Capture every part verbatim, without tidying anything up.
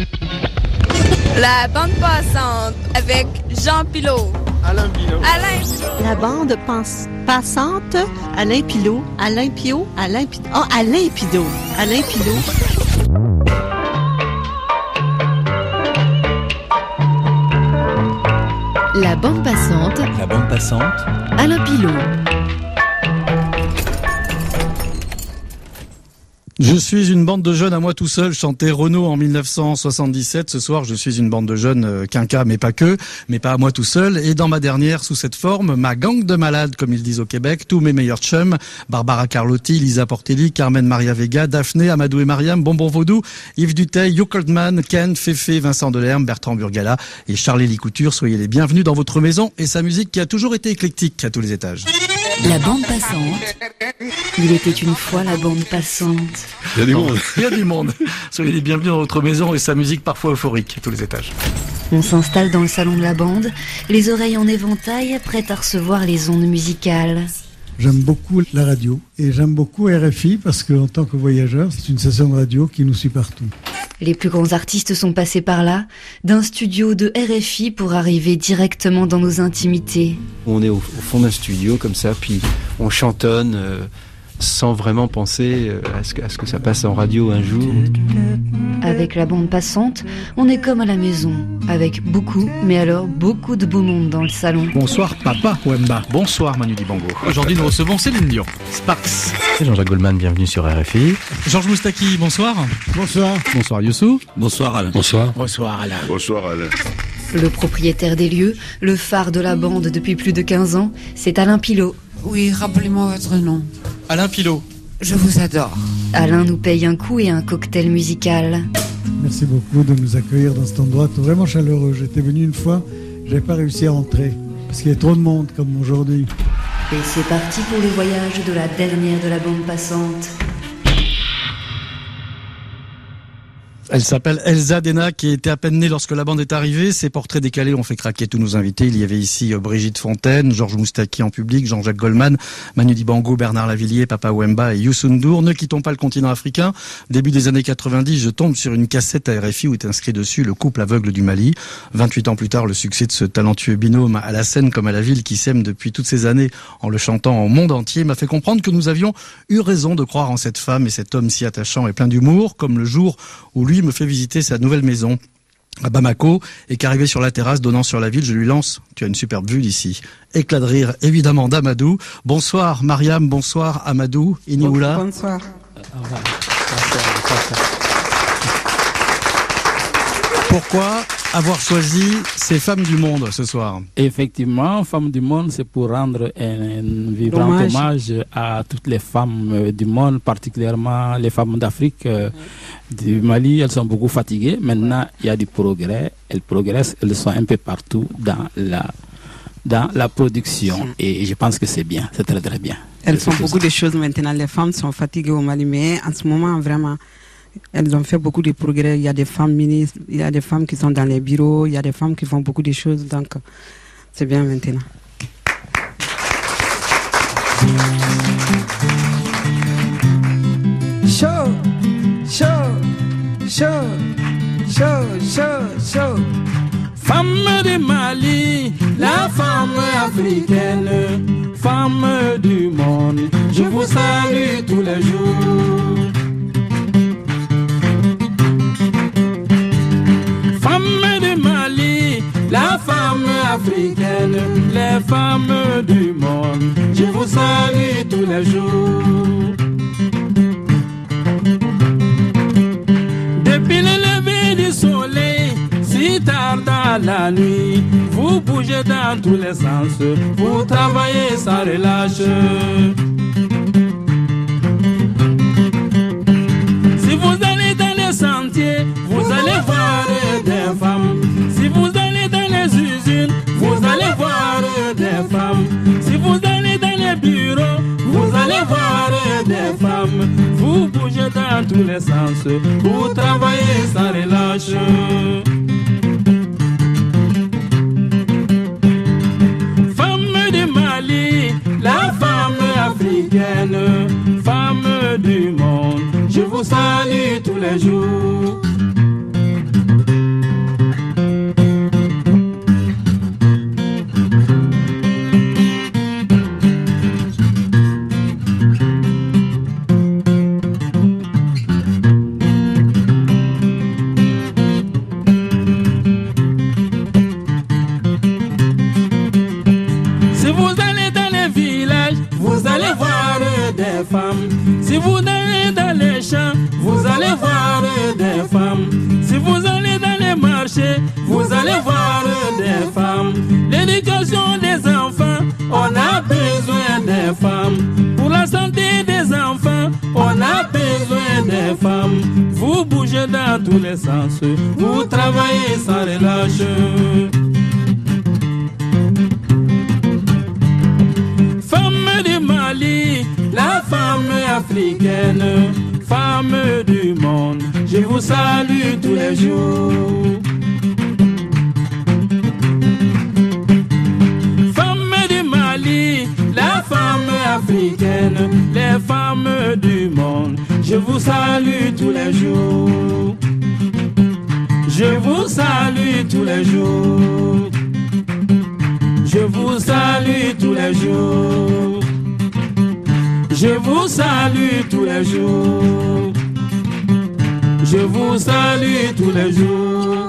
La bande passante avec Jean Pilot. Alain Pilot. Alain Pilot. La bande pense- passante, Alain Pilot. Alain Pilot. Alain Pilot. Oh, Alain Pilot. Alain Pilot. La bande passante. La bande passante. Alain Pilot. Je suis une bande de jeunes à moi tout seul, chantait Renaud en mille neuf cent soixante-dix-sept. Ce soir, je suis une bande de jeunes euh, quinca, mais pas que, mais pas à moi tout seul. Et dans ma dernière, sous cette forme, ma gang de malades, comme ils disent au Québec, tous mes meilleurs chums, Barbara Carlotti, Lisa Portelli, Carmen Maria Vega, Daphné, Amadou et Mariam, Bonbon Vaudou, Yves Duteil, Hugh Coldman, Ken, Féfé, Vincent Delerme, Bertrand Burgala et Charlie Licouture. Soyez les bienvenus dans votre maison et sa musique qui a toujours été éclectique à tous les étages. La bande passante. Il était une fois la bande passante. Il y a du monde. Il y a du monde. Soyez les bienvenus dans votre maison et sa musique parfois euphorique à tous les étages. On s'installe dans le salon de la bande, les oreilles en éventail, prêtes à recevoir les ondes musicales. J'aime beaucoup la radio et j'aime beaucoup R F I parce qu'en tant que voyageur, c'est une station de radio qui nous suit partout. Les plus grands artistes sont passés par là, d'un studio de R F I pour arriver directement dans nos intimités. On est au, au fond d'un studio comme ça, puis on chantonne euh, sans vraiment penser euh, à, ce que, à ce que ça passe en radio un jour. Avec la bande passante, on est comme à la maison, avec beaucoup, mais alors beaucoup de beau monde dans le salon. Bonsoir Papa Wemba. Bonsoir Manu Dibango. Aujourd'hui nous recevons Céline Dion. Sparks. Et Jean-Jacques Goldman, bienvenue sur R F I. Georges Moustaki, bonsoir. Bonsoir. Bonsoir Youssou. Bonsoir Alain. Bonsoir. Bonsoir Alain. Bonsoir Alain. Le propriétaire des lieux, le phare de la bande depuis plus de quinze ans, c'est Alain Pilot. Oui, rappelez-moi votre nom. Alain Pilot. Je vous adore. Alain nous paye un coup et un cocktail musical. Merci beaucoup de nous accueillir dans cet endroit vraiment chaleureux. J'étais venu une fois, j'avais pas réussi à entrer parce qu'il y a trop de monde comme aujourd'hui. Et c'est parti pour le voyage de la dernière de la bande passante. Elle s'appelle Elsa Dena, qui était à peine née lorsque la bande est arrivée. Ses portraits décalés ont fait craquer tous nos invités. Il y avait ici Brigitte Fontaine, Georges Moustaki en public, Jean-Jacques Goldman, Manu Dibango, Bernard Lavillier, Papa Wemba et Youssou N'Dour. Ne quittons pas le continent africain. Début des années quatre-vingt-dix, je tombe sur une cassette à R F I où est inscrit dessus le couple aveugle du Mali. vingt-huit ans plus tard, le succès de ce talentueux binôme à la scène comme à la ville qui s'aime depuis toutes ces années en le chantant au monde entier m'a fait comprendre que nous avions eu raison de croire en cette femme et cet homme si attachant et plein d'humour, comme le jour où lui me fait visiter sa nouvelle maison à Bamako et qu'arrivé sur la terrasse donnant sur la ville, je lui lance « Tu as une superbe vue d'ici ». Éclat de rire évidemment d'Amadou. Bonsoir Mariam, bonsoir Amadou, Inioula. Bonsoir. Pourquoi avoir choisi ces femmes du monde ce soir? Effectivement, Femmes du monde, c'est pour rendre un, un vibrant hommage. hommage à toutes les femmes du monde, particulièrement les femmes d'Afrique, euh, du Mali. Elles sont beaucoup fatiguées. Maintenant, il y a du progrès. Elles progressent, elles sont un peu partout dans la, dans la production. Et je pense que c'est bien, c'est très très bien. Elles font beaucoup de choses maintenant. Les femmes sont fatiguées au Mali, mais en ce moment, vraiment... Elles ont fait beaucoup de progrès. Il y a des femmes ministres, il y a des femmes qui sont dans les bureaux, il y a des femmes qui font beaucoup de choses. Donc, c'est bien maintenant. Chaud, chaud, chaud, chaud, chaud, chaud. Femme du Mali, la femme africaine, femme du monde, je vous salue tous les jours. Femme du Mali, la femme africaine, les femmes du monde, je vous salue tous les jours. Depuis le lever du soleil, si tard dans la nuit, vous bougez dans tous les sens, vous travaillez sans relâche. Si vous allez dans les sentiers, vous allez voir des femmes. Si vous allez dans les usines, vous allez voir des femmes. Si vous allez dans les bureaux, vous allez voir des femmes. Vous bougez dans tous les sens, vous travaillez sans relâche. Femme du Mali, la femme africaine, femme du monde, je vous salue tous les jours. dans tous les sens. Vous travaillez sans relâche. Femme du Mali, la femme africaine, femme du monde, je vous salue tous les jours. Femme du Mali, la femme africaine, les femmes du monde, je vous salue tous les jours. Je vous salue tous les jours. Je vous salue tous les jours. Je vous salue tous les jours. Je vous salue tous les jours.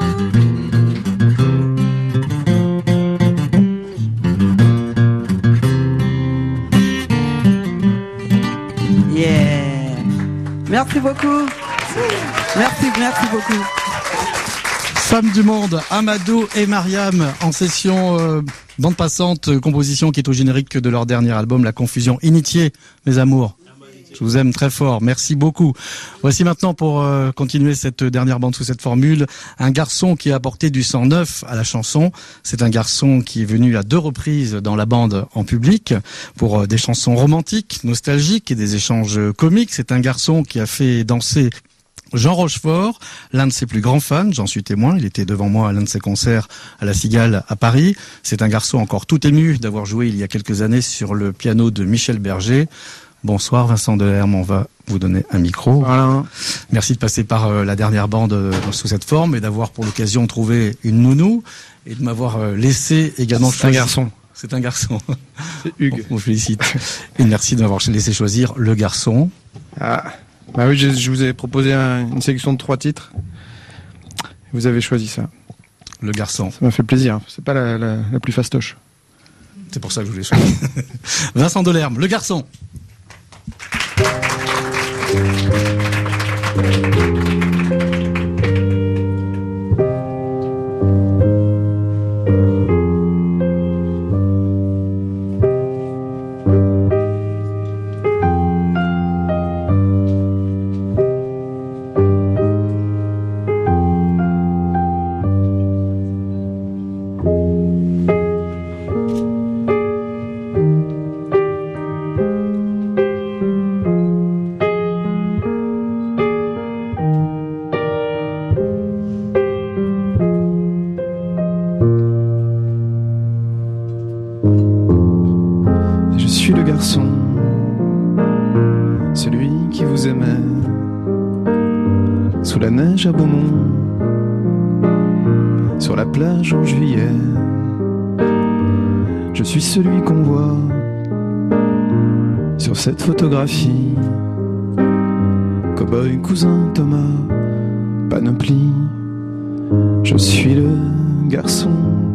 Yeah. Merci beaucoup. Merci, merci beaucoup. Femmes du monde, Amadou et Mariam en session euh, bande passante, euh, composition qui est au générique de leur dernier album, La Confusion. Initié, mes amours. Je vous aime très fort, merci beaucoup. Voici maintenant pour euh, continuer cette dernière bande sous cette formule, un garçon qui a apporté du sang neuf à la chanson. C'est un garçon qui est venu à deux reprises dans la bande en public pour euh, des chansons romantiques, nostalgiques et des échanges comiques. C'est un garçon qui a fait danser Jean Rochefort, l'un de ses plus grands fans, j'en suis témoin, il était devant moi à l'un de ses concerts à la Cigale à Paris. C'est un garçon encore tout ému d'avoir joué il y a quelques années sur le piano de Michel Berger. Bonsoir Vincent Delerme, on va vous donner un micro. Voilà. Merci de passer par euh, la dernière bande euh, sous cette forme et d'avoir pour l'occasion trouvé une nounou et de m'avoir euh, laissé également C'est choisir. un garçon. C'est un garçon. C'est Hugues. On vous félicite. Et merci de m'avoir laissé choisir le garçon. Ah. Bah oui, je, je vous ai proposé un, une sélection de trois titres. Vous avez choisi ça. Le garçon. Ça m'a fait plaisir. C'est pas la, la, la plus fastoche. C'est pour ça que je voulais choisir. Vincent Delerme, le garçon. Celui qui vous aimait sous la neige à Beaumont, sur la plage en juillet. Je suis celui qu'on voit sur cette photographie. Cowboy, cousin Thomas, panoplie. Je suis le garçon,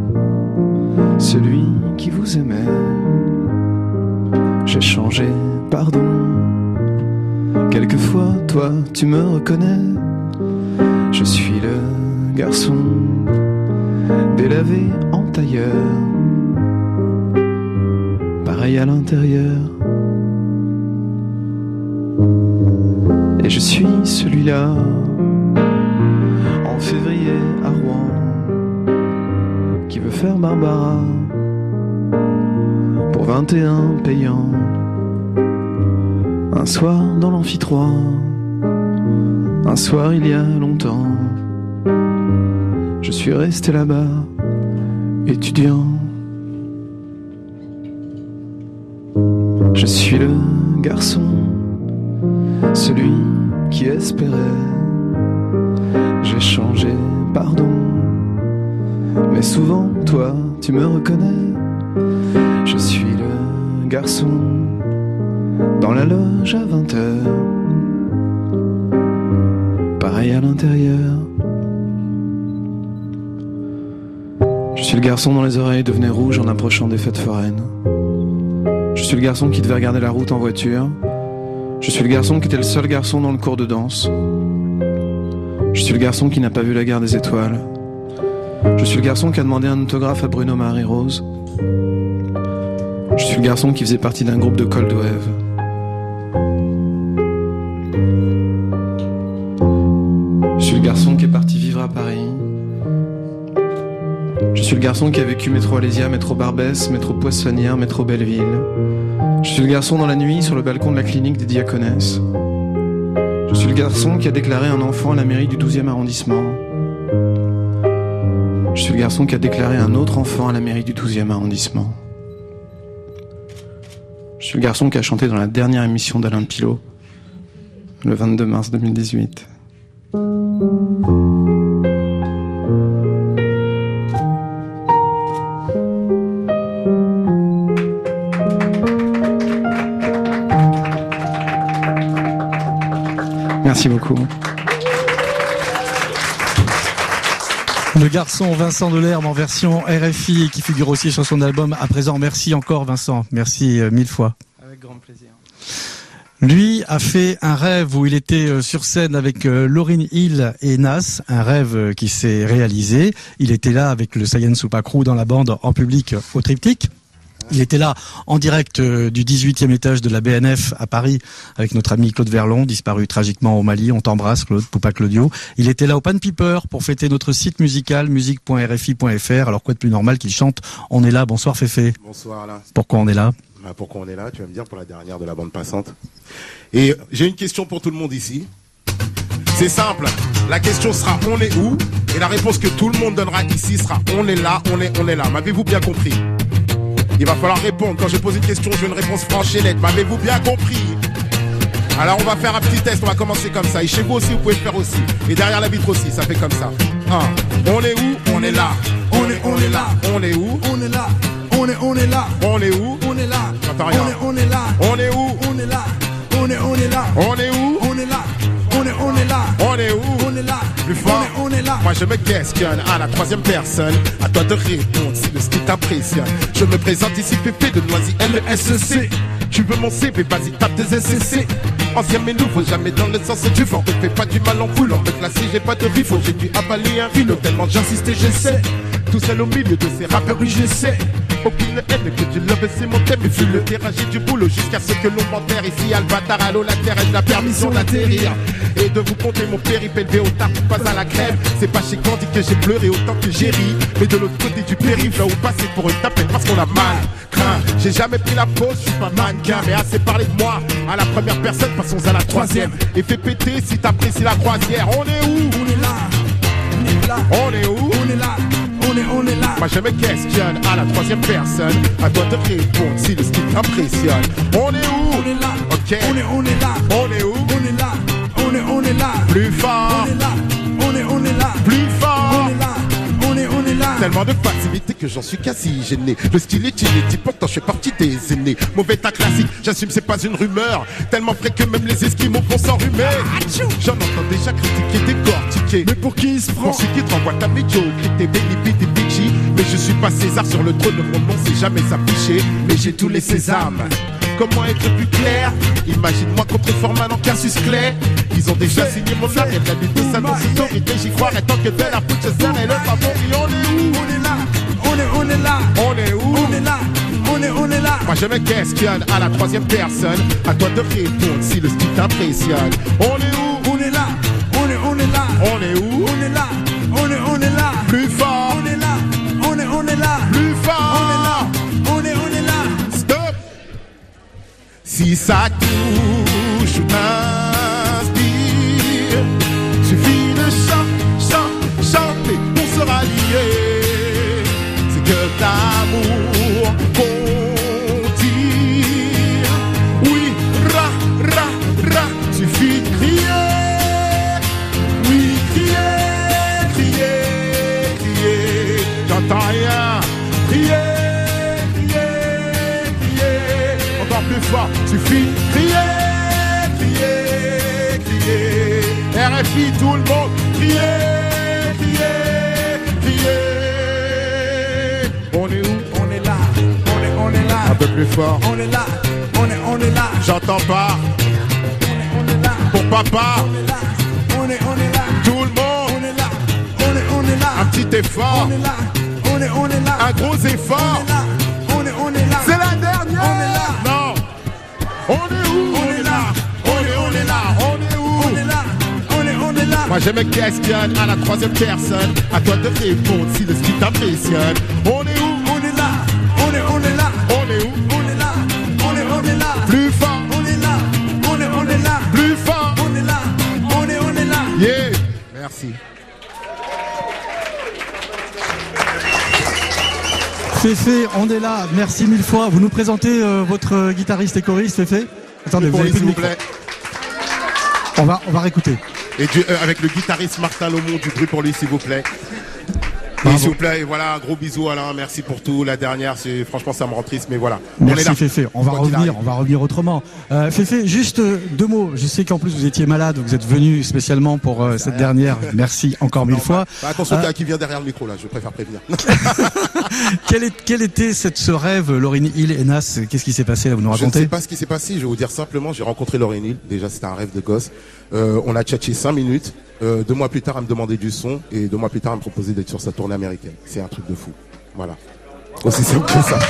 celui qui vous aimait. J'ai changé, pardon. Quelquefois, toi, tu me reconnais. Je suis le garçon délavé en tailleur, pareil à l'intérieur. Et je suis celui-là, en février à Rouen, qui veut faire Barbara pour vingt et un payants. Un soir dans l'amphi trois, un soir il y a longtemps, je suis resté là-bas, étudiant. Je suis le garçon, celui qui espérait. J'ai changé, pardon, mais souvent toi tu me reconnais. Je suis le garçon dans la loge à vingt heures, pareil à l'intérieur. Je suis le garçon dont les oreilles devenaient rouges en approchant des fêtes foraines. Je suis le garçon qui devait regarder la route en voiture. Je suis le garçon qui était le seul garçon dans le cours de danse. Je suis le garçon qui n'a pas vu la guerre des étoiles. Je suis le garçon qui a demandé un autographe à Bruno Marie-Rose. Je suis le garçon qui faisait partie d'un groupe de Cold Wave. Je suis le garçon qui est parti vivre à Paris. Je suis le garçon qui a vécu métro Alésia, métro Barbès, métro Poissonnière, métro Belleville. Je suis le garçon dans la nuit sur le balcon de la clinique des Diaconesses. Je suis le garçon qui a déclaré un enfant à la mairie du douzième arrondissement. Je suis le garçon qui a déclaré un autre enfant à la mairie du douzième arrondissement. Je suis le garçon qui a chanté dans la dernière émission d'Alain Pilot, le vingt-deux mars deux mille dix-huit. Merci beaucoup. Le garçon Vincent Delerme en version R F I qui figure aussi sur son album À présent. Merci encore Vincent, merci euh, mille fois. Avec grand plaisir. Lui a fait un rêve où il était sur scène avec Lauryn Hill et Nas, un rêve qui s'est réalisé. Il était là avec le Saiyan Super Crew dans la bande en public au Triptyque. Il était là en direct du dix-huitième étage de la B N F à Paris avec notre ami Claude Verlon, disparu tragiquement au Mali. On t'embrasse Claude, Poupa Claudio. Il était là au Pan Piper pour fêter notre site musical musique point r f i point f r. Alors quoi de plus normal qu'il chante On est là. Bonsoir Féfé. Bonsoir là. Pourquoi on est là? Bah, pourquoi on est là, tu vas me dire, pour la dernière de la bande passante. Et j'ai une question pour tout le monde ici. C'est simple, la question sera on est où? Et la réponse que tout le monde donnera ici sera on est là, on est, on est là. M'avez-vous bien compris? Il va falloir répondre. Quand je pose une question, je veux une réponse franche et nette. M'avez-vous bien compris? Alors on va faire un petit test, on va commencer comme ça. Et chez vous aussi, vous pouvez le faire aussi. Et derrière la vitre aussi, ça fait comme ça. Un. On est où? On est là. On est, on est là. On est où? On est là. On est, on est là. On est où? On est là. J'entends rien. On est, on est là. On est où? On est là. On est, on est là. On est où? On est là. On est, on est là. On est où? On est là. Plus fort. On est, on est là. Moi je me questionne à la troisième personne. À toi de répondre si le style t'impressionne. Je me présente ici Pépé de Noisy L S C. Tu veux mon C V, vas-y tape des S C C. Ancien mais nouveau, jamais dans le sens du vent. Ne fais pas du mal en voulant me classer, j'ai pas de rifle. J'ai dû avaler un fil, tellement j'insistais, j'essaie. Tout seul au milieu de ces rappeurs, oui j'essaie. Aucune haine que tu love, c'est mon thème. Et vu le terrain, j'ai du boulot jusqu'à ce que l'on m'enterre. Ici, Albatar, allô, la terre, ai-je la permission d'atterrir et de vous compter mon périple élevé au tard, pas à la crème. C'est pas chez Candy que j'ai pleuré autant que j'ai ri. Mais de l'autre côté du périph', là où passer pour une tapette parce qu'on a mal craint. J'ai jamais pris la pause, je suis pas mannequin. Mais assez parlé de moi à la première personne, passons à la troisième. Et fais péter si t'apprécies la croisière. On est où? On est là. On est là. On est où? On est là. On est, on est là. Moi je me questionne à la troisième personne. À toi de répondre si le style t'impressionne. On est où? On est là. Ok. On est, on est là. On est où? On est là. On est, on est là. Plus fort. On est là. On est, on est là. Plus fort. On est là. On est, on est là. Tellement de facilité que j'en suis quasi gêné. Le style est inédit, pourtant je fais partie des aînés. Mauvais tas classique, j'assume c'est pas une rumeur. Tellement frais que même les esquimaux vont s'enrhumer. J'en entends déjà critiquer, décortiquer. Mais pour qui il se prend? Pour celui qui te renvoie ta médiocrité, béni, des bitchy. Mais je suis pas César sur le trône, mon nom c'est jamais affiché. Mais j'ai tous les sésames. Comment être plus clair? Imagine-moi contre Forman en Cassius Clay. Ils ont déjà signé mon âme, y'a de la lutte de sa autorité. J'y croirais tant que de la Putchester et le favori. On est où? On est là. On est, on est là. On est où? On est là. On est, on est là. Moi je me questionne à la troisième personne. À toi de répondre si le style t'impressionne. On est où? On est là. On est, on est là. On est où? On est là. On est, on est là. Plus fort. On est là. On est, on est là. Plus fort. On est là. On est, on est là. Stop. Si ça touche ou t'inspire, suffit de chanter, chanter, chanter, on sera liés. C'est que d'amour qu'on tire. Oui, ra, ra, ra, suffit de crier. Oui, crier, crier, crier. J'entends rien. Crier, crier, crier. Encore plus fort. Suffit de crier, crier, crier. R F I, tout le monde, crier, crier, crier. On est où? On est là, on est, on est là. Un peu plus fort. On est là, on est, on est là. J'entends pas. On est, on est là. Pour papa. On est là, on est, on est là. Tout le monde. On est là, on est, on est là. Un petit effort. On est là, on est, on est là. Un gros effort. On est là, on est, on est là. C'est la dernière. On est là. Non. On est où? On est là. On est, on est là. On est où? On est là. On est, on est là. Moi je me questionne à la troisième personne. À toi de répondre si le ski t'impressionne. On est où? On est là, on est, on est là. On est où? On est là, on est, on est là. Plus fort. On est là, on est, on est là. Plus fort. On est là, on est, on est là. Yeah. Merci. Féfé, on est là, merci mille fois. Vous nous présentez euh, votre guitariste et choriste, Féfé? Attendez, vous avez plus de micro. On va, on va réécouter. Et du, euh, avec le guitariste Martin Lomont, du bruit pour lui, s'il vous plaît. Et s'il vous plaît, et voilà, un gros bisou Alain, merci pour tout. La dernière, c'est franchement ça me rend triste, mais voilà. Merci on est là. Féfé, on va revenir, on va revenir autrement. Euh, Féfé, juste euh, deux mots. Je sais qu'en plus vous étiez malade, vous êtes venu spécialement pour euh, cette dernière. Merci encore mille non, fois. Bah, attention, euh, qui vient derrière le micro là, je préfère prévenir. quel, est, quel était cette, ce rêve, Lauryn Hill et Nas? Qu'est-ce qui s'est passé là? Vous nous racontez? Je ne sais pas ce qui s'est passé. Je vais vous dire simplement, j'ai rencontré Lauryn Hill. Déjà, c'était un rêve de gosse. Euh, on a tchatché cinq minutes. Euh, deux mois plus tard, elle me demandait du son et deux mois plus tard, elle me proposait d'être sur sa tournée américaine. C'est un truc de fou. Voilà. Aussi simple que ça.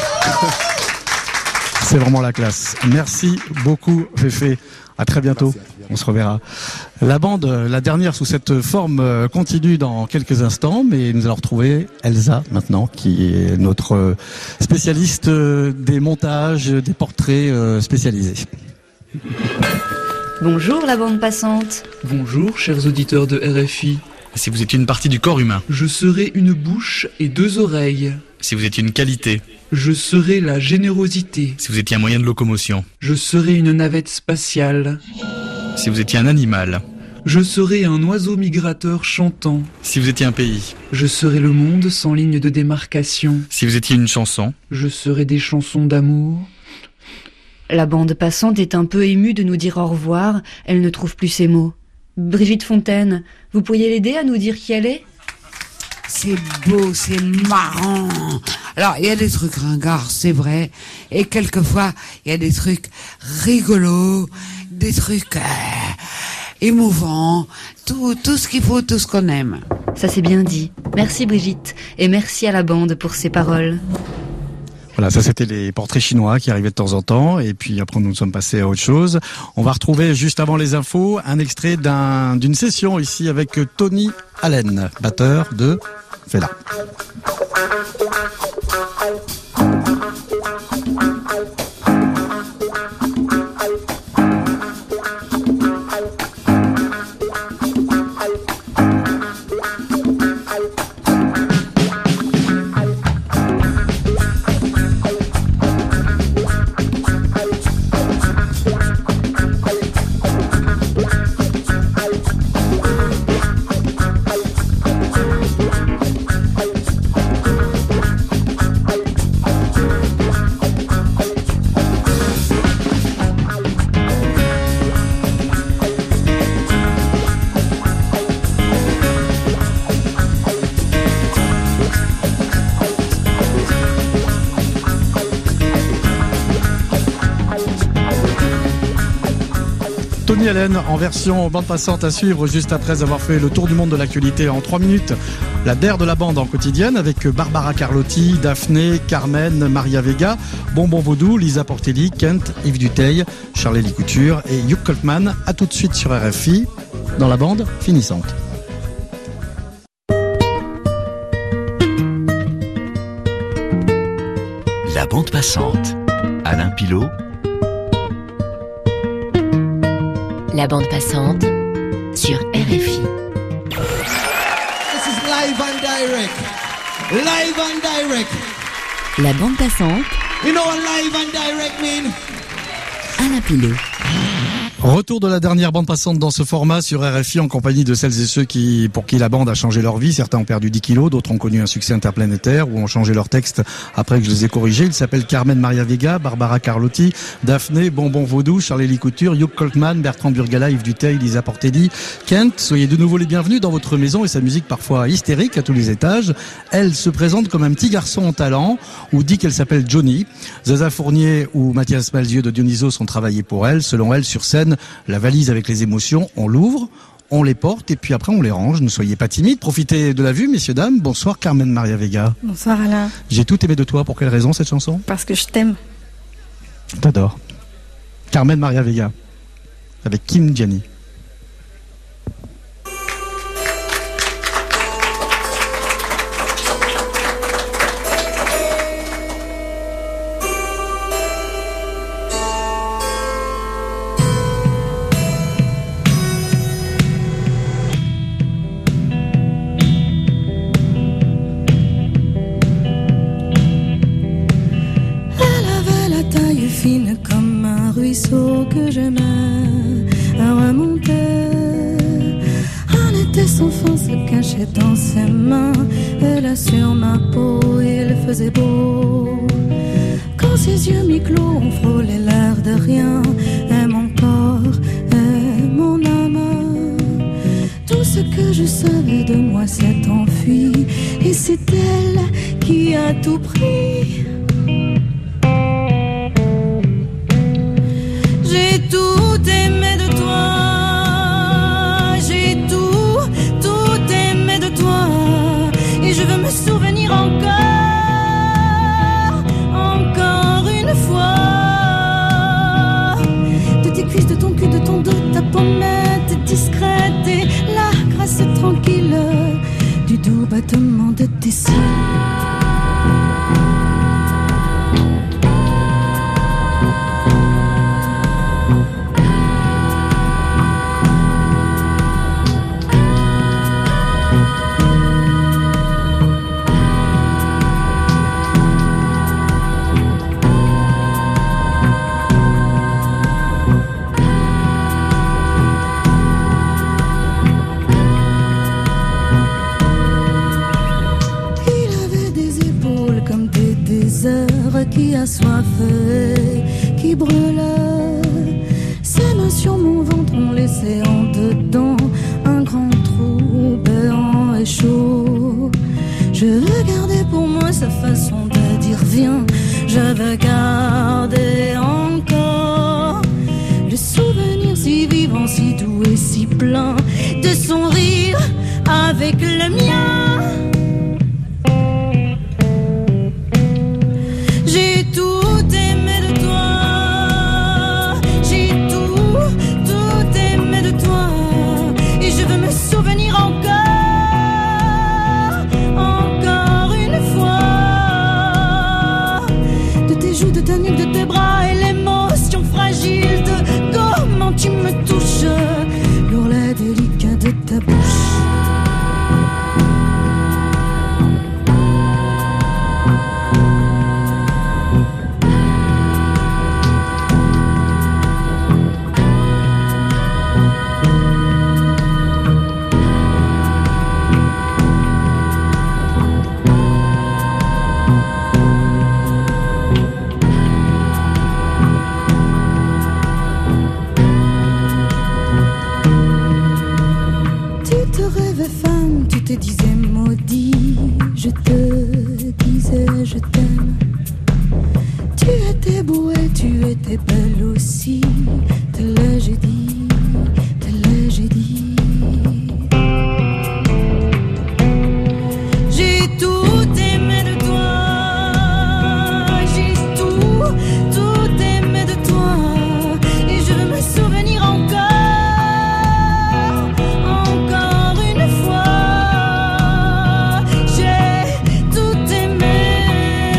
C'est vraiment la classe. Merci beaucoup, Féfé. À très bientôt. On se reverra. La bande, la dernière sous cette forme, continue dans quelques instants, mais nous allons retrouver Elsa maintenant, qui est notre spécialiste des montages, des portraits spécialisés. Bonjour la bande passante. Bonjour chers auditeurs de R F I. Si vous étiez une partie du corps humain. Je serai une bouche et deux oreilles. Si vous étiez une qualité. Je serai la générosité. Si vous étiez un moyen de locomotion. Je serai une navette spatiale. Si vous étiez un animal. Je serai un oiseau migrateur chantant. Si vous étiez un pays. Je serai le monde sans ligne de démarcation. Si vous étiez une chanson. Je serai des chansons d'amour. La bande passante est un peu émue de nous dire au revoir, elle ne trouve plus ses mots. Brigitte Fontaine, vous pourriez l'aider à nous dire qui elle est? C'est beau, c'est marrant. Alors, il y a des trucs ringards, c'est vrai. Et quelquefois, il y a des trucs rigolos, des trucs euh, émouvants. Tout, tout ce qu'il faut, tout ce qu'on aime. Ça c'est bien dit. Merci Brigitte. Et merci à la bande pour ses paroles. Voilà, ça c'était les portraits chinois qui arrivaient de temps en temps, et puis après nous sommes passés à autre chose. On va retrouver juste avant les infos un extrait d'un, d'une session ici avec Tony Allen, batteur de Fela. Tony Allen en version bande passante à suivre juste après avoir fait le tour du monde de l'actualité en trois minutes. La D E R de la bande en quotidienne avec Barbara Carlotti, Daphné, Carmen, Maria Vega, Bonbon Vaudou, Lisa Portelli, Kent, Yves Duteil, Charlie Couture et Hugh Coltman. À tout de suite sur R F I dans la bande finissante. La bande passante. Alain Pilot. La bande passante sur R F I. This is live and direct. Live and direct. La bande passante. You know what live and direct mean? Alain Pilot. Retour de la dernière bande passante dans ce format sur R F I en compagnie de celles et ceux qui, pour qui la bande a changé leur vie. Certains ont perdu dix kilos, d'autres ont connu un succès interplanétaire ou ont changé leur texte après que je les ai corrigés. Ils s'appellent Carmen Maria Vega, Barbara Carlotti, Daphné, Bonbon Vaudou, Charlie Couture, Hugh Coltman, Bertrand Burgala, Yves Duteil, Lisa Portelli, Kent. Soyez de nouveau les bienvenus dans votre maison et sa musique parfois hystérique à tous les étages. Elle se présente comme un petit garçon en talent ou dit qu'elle s'appelle Johnny. Zaza Fournier ou Mathias Malzieu de Dionysos ont travaillé pour elle. Selon elle, sur scène, la valise avec les émotions, on l'ouvre, on les porte et puis après on les range. Ne soyez pas timides, profitez de la vue, messieurs, dames. Bonsoir Carmen Maria Vega. Bonsoir Alain. J'ai tout aimé de toi. Pour quelle raison cette chanson? Parce que je t'aime. T'adore. Carmen Maria Vega avec Kim Gianni. ruisseau que j'aimais remonter. Un été sans fin se cachait dans ses mains, et là sur ma peau il faisait beau. Quand ses yeux mi-clos ont frôlé l'air de rien, et mon corps et mon âme, tout ce que je savais de moi s'est enfui, et c'est elle qui a tout pris. J'ai tout aimé de toi, j'ai tout, tout aimé de toi, et je veux me souvenir encore, encore une fois, de tes cuisses, de ton cul, de ton dos, de ta pommette discrète, et la grâce tranquille du doux battement de tes cils. Qui assoiffé, qui brûlait. Ses mains sur mon ventre ont laissé en dedans un grand trou béant et chaud. Je regardais pour moi sa façon de dire viens. Je veux garder encore le souvenir si vivant, si doux et si plein de son rire avec le mien. J'ai tout aimé de toi, j'ai tout, tout aimé de toi, et je veux me souvenir encore, encore une fois, de tes joues, de ta nuque, de tes bras, et l'émotion fragile de comment tu me touches, l'ourlet délicat de ta bouche. te disais maudit, je te disais je t'aime. Tu étais beau et tu étais belle aussi, te l'ai-je dit, te l'ai-je dit. J'ai tout aimé de toi, j'ai tout, tout aimé de toi, et je veux me souvenir encore. J'ai tout aimé.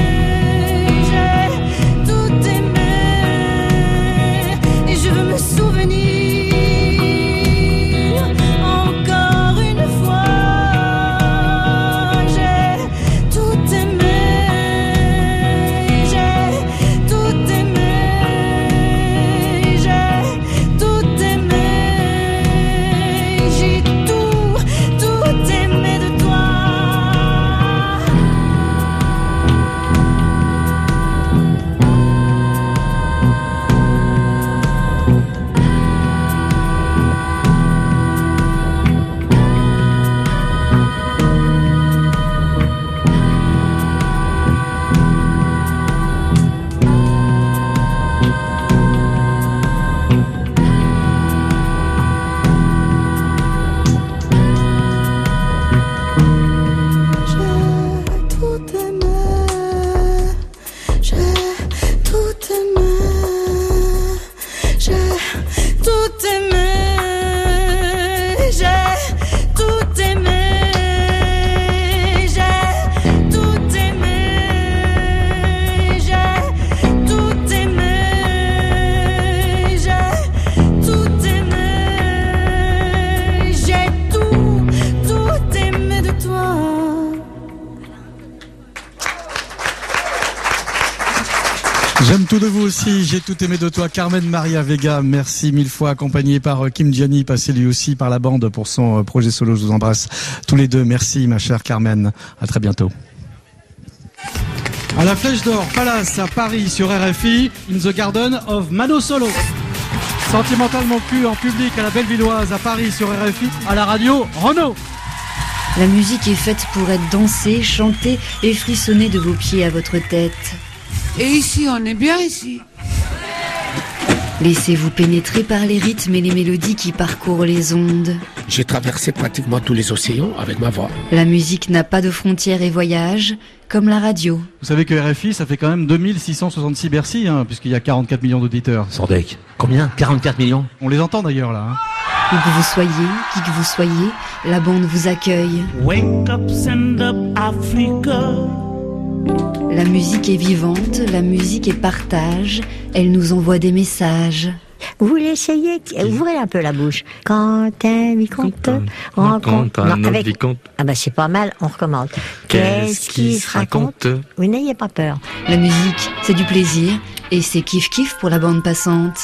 J'aime tout de vous aussi, j'ai tout aimé de toi. Carmen Maria Vega, merci mille fois, accompagné par Kim Gianni, passé lui aussi par la bande pour son projet solo. Je vous embrasse tous les deux. Merci ma chère Carmen, à très bientôt. À la Flèche d'Or, Palace à Paris sur R F I, In the Garden of Mano Solo. Sentimentalement cul en public à la Bellevilloise à Paris sur R F I, à la radio Renaud. La musique est faite pour être dansée, chantée et frissonnée de vos pieds à votre tête. Et ici, on est bien ici. Laissez-vous pénétrer par les rythmes et les mélodies qui parcourent les ondes. J'ai traversé pratiquement tous les océans avec ma voix. La musique n'a pas de frontières et voyages, comme la radio. Vous savez que R F I, ça fait quand même deux mille six cent soixante-six Bercy, hein, puisqu'il y a quarante-quatre millions d'auditeurs. Sandek, combien? quarante-quatre millions? On les entend d'ailleurs là. Hein. Où que vous soyez, qui que vous soyez, la bande vous accueille. Wake up, send up Africa. La musique est vivante, la musique est partage, elle nous envoie des messages. Vous voulez essayer? Ouvrez un peu la bouche. Quand un vicomte rencontre un non, avec... vicomte. Ah bah c'est pas mal, on recommande. Qu'est-ce qui se raconte? Vous n'ayez pas peur. La musique, c'est du plaisir et c'est kiff-kiff pour la bande passante.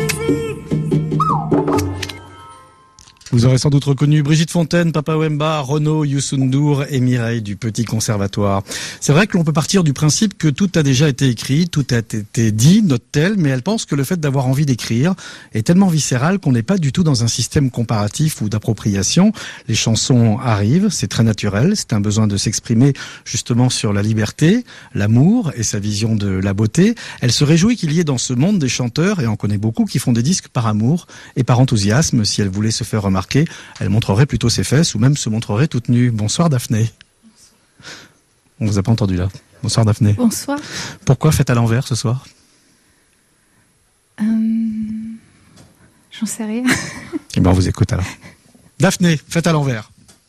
Vous aurez sans doute reconnu Brigitte Fontaine, Papa Wemba, Renaud, Youssou N'Dour et Mireille du Petit Conservatoire. C'est vrai que l'on peut partir du principe que tout a déjà été écrit, tout a été dit, note-t-elle, mais elle pense que le fait d'avoir envie d'écrire est tellement viscéral qu'on n'est pas du tout dans un système comparatif ou d'appropriation. Les chansons arrivent, c'est très naturel, c'est un besoin de s'exprimer justement sur la liberté, l'amour et sa vision de la beauté. Elle se réjouit qu'il y ait dans ce monde des chanteurs, et on connaît beaucoup, qui font des disques par amour et par enthousiasme. Si elle voulait se faire remarquer, elle montrerait plutôt ses fesses ou même se montrerait toute nue. Bonsoir Daphné. On vous a pas entendu là. Bonsoir Daphné. Bonsoir. Pourquoi faites à l'envers ce soir? euh... J'en sais rien. Eh bien on vous écoute alors. Daphné, faites à l'envers.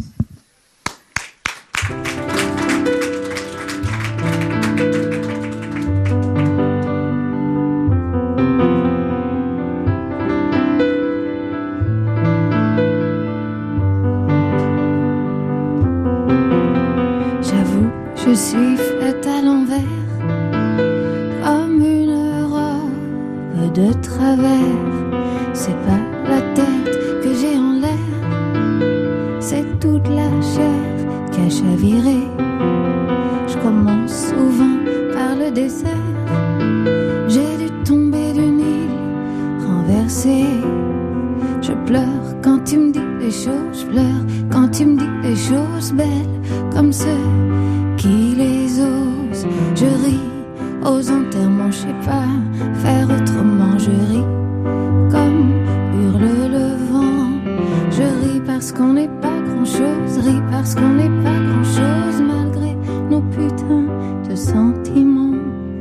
Je suis faite à l'envers, comme une robe de travers. C'est pas la tête que j'ai en l'air, c'est toute la chair qui a chaviré. Je commence souvent par le dessert. J'ai dû tomber d'une île renversée. Je pleure quand tu me dis des choses, je pleure quand tu me dis des choses belles comme ceux qui les osent. Je ris aux enterrements, je sais pas faire autrement. Je ris comme hurle le vent. Je ris parce qu'on n'est pas grand chose, ris parce qu'on n'est pas grand chose malgré nos putains de sentiments.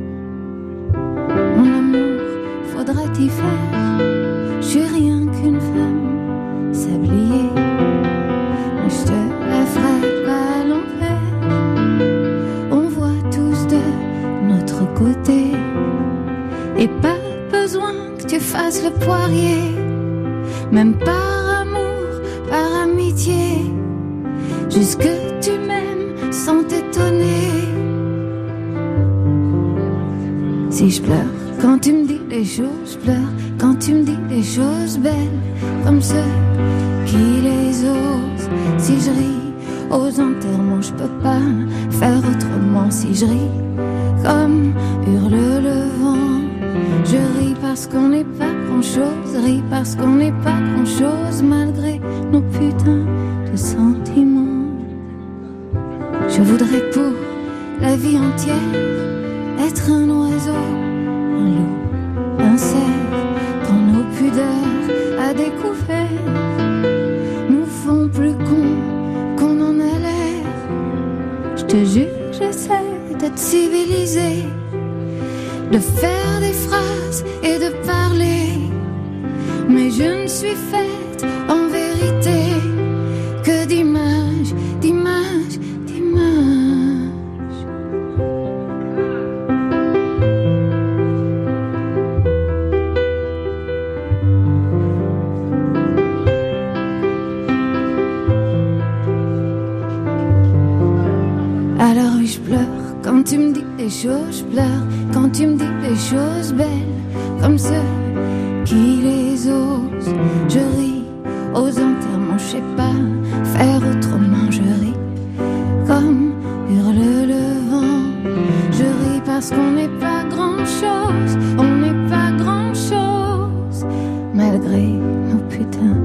Mon amour, faudra-t-y faire? Je suis rien qu'une femme sablier, mais je te la ferai pas à l'envers. Côté. Et pas besoin que tu fasses le poirier, même par amour, par amitié, juste que tu m'aimes sans t'étonner. Si je pleure quand tu me dis des choses, je pleure quand tu me dis des choses belles comme ceux qui les osent. Si je ris aux enterrements, je peux pas faire autrement. Si je ris comme hurle le vent, je ris parce qu'on n'est pas grand chose, ris parce qu'on n'est pas grand chose malgré nos putains de sentiments. Je voudrais pour la vie entière être un oiseau, un loup, un cerf, quand nos pudeurs à découvert nous font plus cons qu'on en a l'air. Je te jure, j'essaie d'être civilisé, de faire des phrases et de parler, mais je ne suis faite en vérité que d'images, d'images, d'images. Alors oui, je pleure Quand tu me dis des choses, je pleure. Quand tu me dis des choses belles, comme ceux qui les osent. Je ris aux enterrements, je sais pas faire autrement. Je ris comme hurle le vent. Je ris parce qu'on n'est pas grand-chose. On n'est pas grand-chose malgré nos putains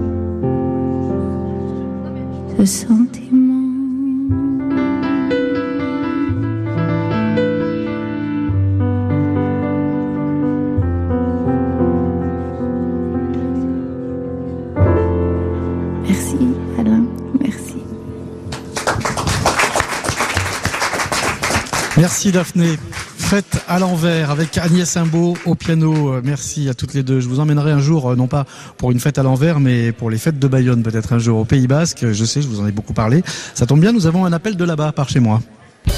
de sentiments. Merci Alain, merci. Merci Daphné. Fête à l'envers avec Agnès Imbeau au piano. Merci à toutes les deux. Je vous emmènerai un jour, non pas pour une fête à l'envers, mais pour les fêtes de Bayonne, peut-être un jour au Pays Basque. Je sais, je vous en ai beaucoup parlé. Ça tombe bien, nous avons un appel de là-bas, par chez moi.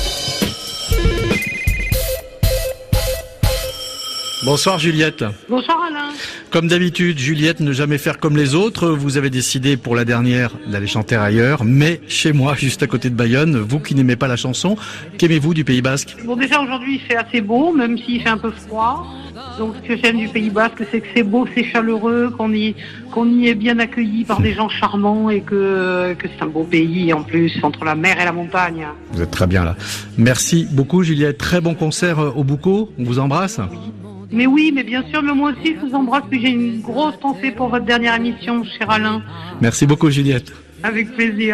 Bonsoir Juliette. Bonsoir Alain. Comme d'habitude, Juliette, ne jamais faire comme les autres. Vous avez décidé pour la dernière d'aller chanter ailleurs, mais chez moi, juste à côté de Bayonne. Vous qui n'aimez pas la chanson, qu'aimez-vous du Pays Basque? Bon, déjà aujourd'hui il fait assez beau, même s'il fait un peu froid. Donc ce que j'aime du Pays Basque, c'est que c'est beau, c'est chaleureux, qu'on y, qu'on y est bien accueilli par des gens charmants et que, que c'est un beau pays en plus, entre la mer et la montagne. Vous êtes très bien là. Merci beaucoup Juliette. Très bon concert au Boucau. On vous embrasse. Mais oui, mais bien sûr, mais moi aussi je vous embrasse, puis j'ai une grosse pensée pour votre dernière émission, cher Alain. Merci beaucoup Juliette. Avec plaisir.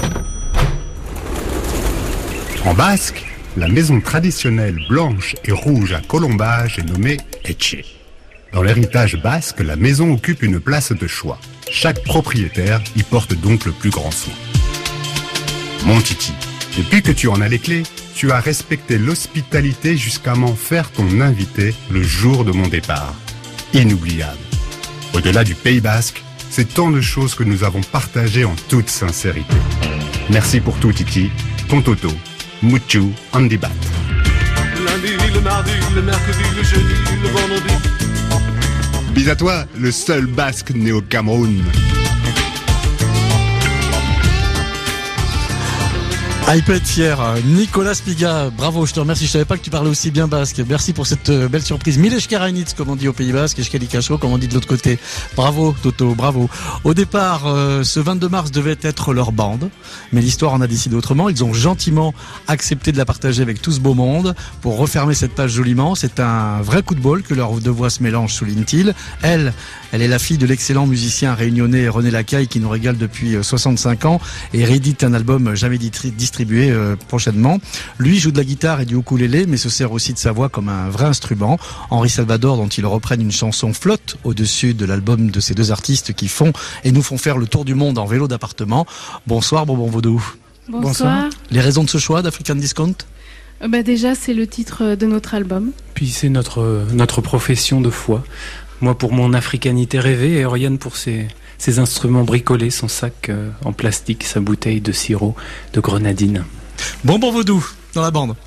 En basque, la maison traditionnelle blanche et rouge à colombage est nommée Etxe. Dans l'héritage basque, la maison occupe une place de choix. Chaque propriétaire y porte donc le plus grand soin. Mon Titi, depuis que tu en as les clés, tu as respecté l'hospitalité jusqu'à m'en faire ton invité le jour de mon départ. Inoubliable. Au-delà du Pays Basque, c'est tant de choses que nous avons partagées en toute sincérité. Merci pour tout, Titi. Ton Toto. Muchu Andibat. Le lundi, le mardi, le mercredi, le jeudi, le vendredi. Bis à toi, le seul Basque né au Cameroun. Ah, il peut être fier. Nicolas Spiga, bravo, je te remercie. Je savais pas que tu parlais aussi bien basque. Merci pour cette belle surprise. Mileshkerainitz, comme on dit au Pays Basque, et Shkelikacho, comme on dit de l'autre côté. Bravo, Toto, bravo. Au départ, euh, ce vingt-deux mars devait être leur bande, mais l'histoire en a décidé autrement. Ils ont gentiment accepté de la partager avec tout ce beau monde pour refermer cette page joliment. C'est un vrai coup de bol que leurs deux voix se mélangent, souligne-t-il. Elle, elle est la fille de l'excellent musicien réunionnais René Lacaille qui nous régale depuis soixante-cinq ans et réédite un album jamais distribué distribué euh, prochainement. Lui joue de la guitare et du ukulélé, mais se sert aussi de sa voix comme un vrai instrument. Henri Salvador, dont ils reprennent une chanson, flotte au-dessus de l'album de ces deux artistes qui font et nous font faire le tour du monde en vélo d'appartement. Bonsoir, Bonbon Vaudou. Bonsoir. Bonsoir. Les raisons de ce choix d'African Discount? euh, bah Déjà, c'est le titre de notre album. Puis c'est notre, notre profession de foi. Moi pour mon africanité rêvée et Oriane pour ses... ses instruments bricolés, son sac euh, en plastique, sa bouteille de sirop de grenadine. Bonbon Vaudou dans la bande.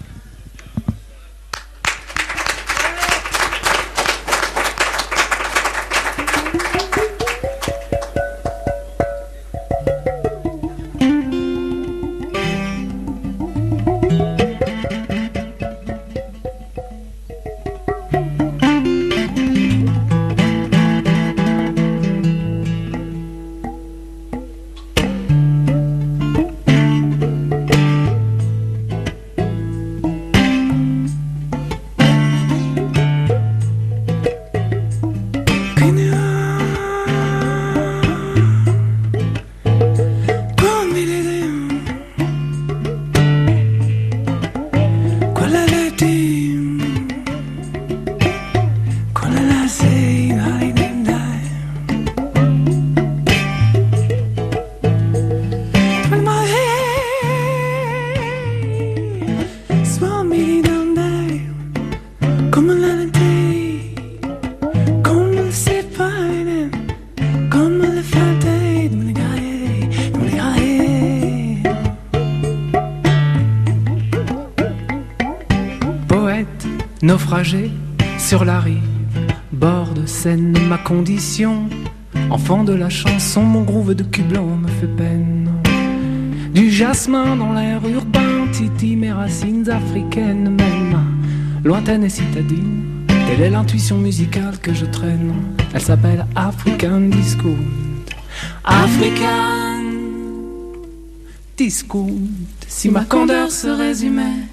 Naufragé sur la rive, bord de Seine, ma condition. Enfant de la chanson, mon groove de cul blanc me fait peine. Du jasmin dans l'air urbain, City, mes racines africaines, même lointaines et citadines. Telle est l'intuition musicale que je traîne. Elle s'appelle African Discount. African Discount. Si ma candeur se résumait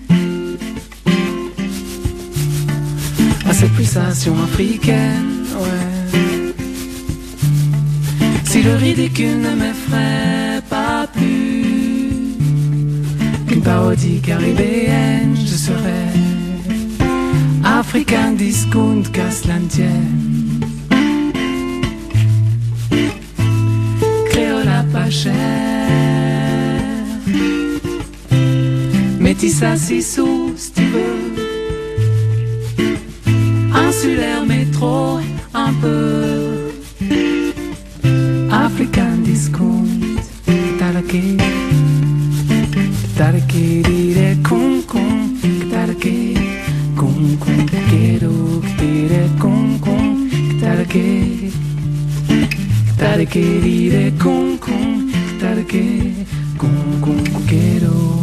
à cette pulsation africaine, ouais. Si le ridicule ne m'effraie pas plus qu'une parodie caribéenne, je serais African Discount qu'à cela ne tienne. Créole à pas cher, métis à six sous si tu veux, insulaire mais trop un peu. African Discount, tarake, tarake, dire con con, tarake, con con, quiero dire con con, tarake, tarake, dire con con, tarake, con con, quiero.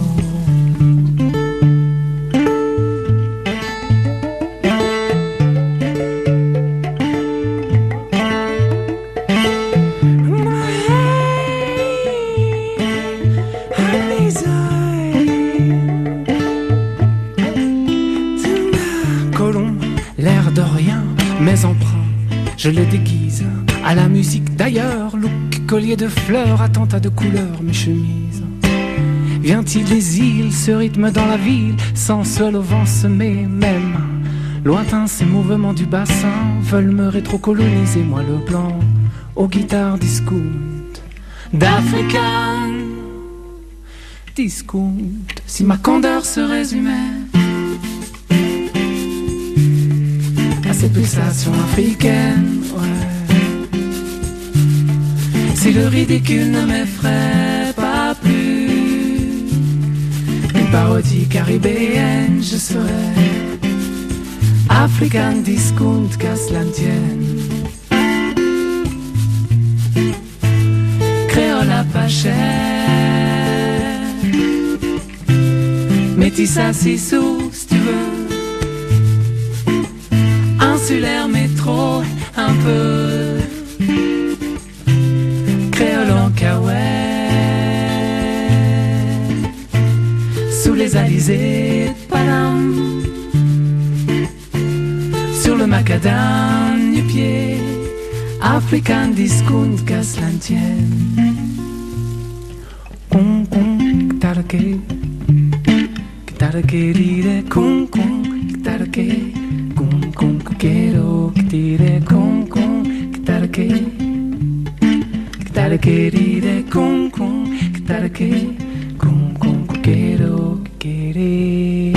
Je les déguise à la musique d'ailleurs. Look, collier de fleurs, attentat de couleurs, mes chemises. Vient-il des îles, ce rythme dans la ville, sensuel au vent semé même. Lointain ces mouvements du bassin veulent me rétrocoloniser, moi le blanc, aux guitares discount. D'African Discount. Si ma candeur se résumait à cette pulsation africaine, ouais. Si le ridicule ne m'effraie pas plus qu'une parodie caribéenne, je serais African Discount qu'à cela ne tienne. Créole à pas cher, métis à six sous si tu veux, insulaire mais trop un peu, créole en kawaii, sous les alizés de Paname, sur le macadam du pied, African Discount qu'à cela ne tienne. Con con, tarake, tarake, dire con con, tarake. Con con quiero que tire con con que tarque que tarque dire con con que tarque con con quiero que quiere.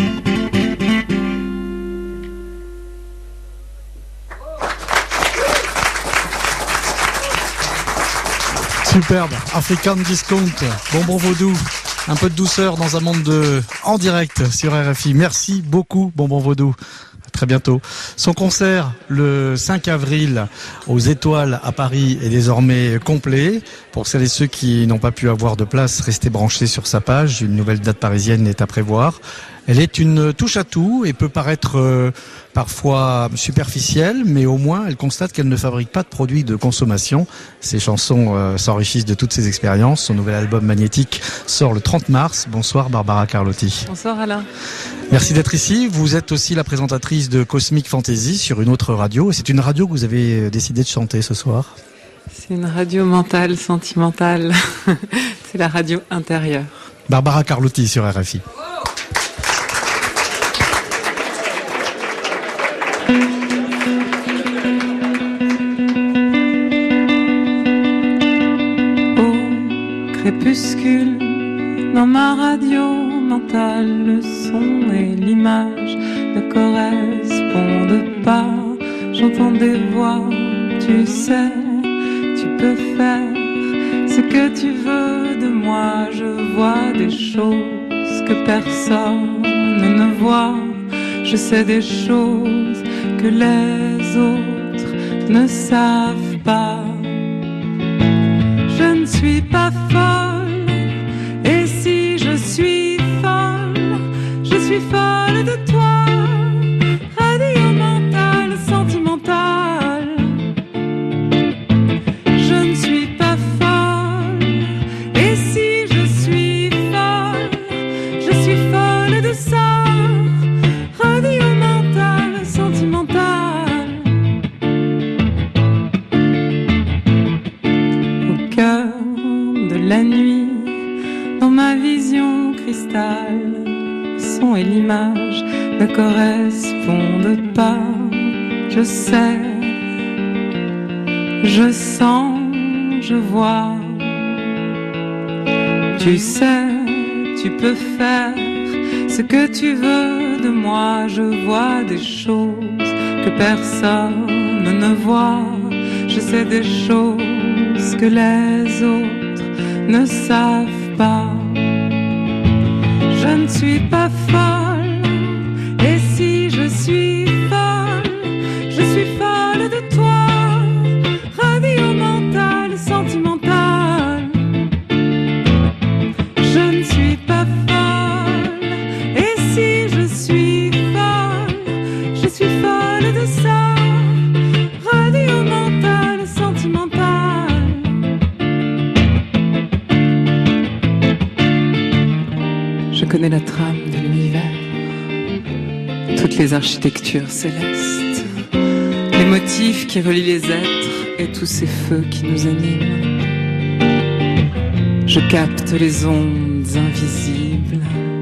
Superbe, African Discount, bonbon vaudou. Un peu de douceur dans un monde de en direct sur R F I. Merci beaucoup, bonbon vaudou. Très bientôt. Son concert le cinq avril aux Étoiles à Paris est désormais complet. Pour celles et ceux qui n'ont pas pu avoir de place, restez branchés sur sa page. Une nouvelle date parisienne est à prévoir. Elle est une touche à tout et peut paraître euh, parfois superficielle, mais au moins elle constate qu'elle ne fabrique pas de produits de consommation. Ses chansons euh, s'enrichissent de toutes ses expériences. Son nouvel album Magnétique sort le trente mars. Bonsoir Barbara Carlotti. Bonsoir Alain. Merci d'être ici. Vous êtes aussi la présentatrice de Cosmic Fantasy sur une autre radio. C'est une radio que vous avez décidé de chanter ce soir. C'est une radio mentale, sentimentale. C'est la radio intérieure. Barbara Carlotti sur R F I. Crépuscule, dans ma radio mentale, le son et l'image ne correspondent pas. J'entends des voix, tu sais, tu peux faire ce que tu veux de moi. Je vois des choses que personne ne voit. Je sais des choses que les autres ne savent pas. Je ne suis pas folle, et si je suis folle, suis folle de toi, radio mental, sentimental. Je ne suis pas folle, et si je suis folle, je suis folle de ça, radio mental, sentimental. Au cœur de la nuit, dans ma vision cristal, le son et l'image ne correspondent pas. Je sais, je sens, je vois. Tu sais, tu peux faire ce que tu veux de moi. Je vois des choses que personne ne voit. Je sais des choses que les autres ne savent pas. Je ne suis pas folle, et si je suis folle, je suis folle de toi, radio mentale, sentimentale. Je ne suis pas folle, et si je suis folle, je suis folle de ça, radio mentale, sentimentale. Je connais la trame de l'univers, toutes les architectures célestes, les motifs qui relient les êtres et tous ces feux qui nous animent. Je capte les ondes invisibles.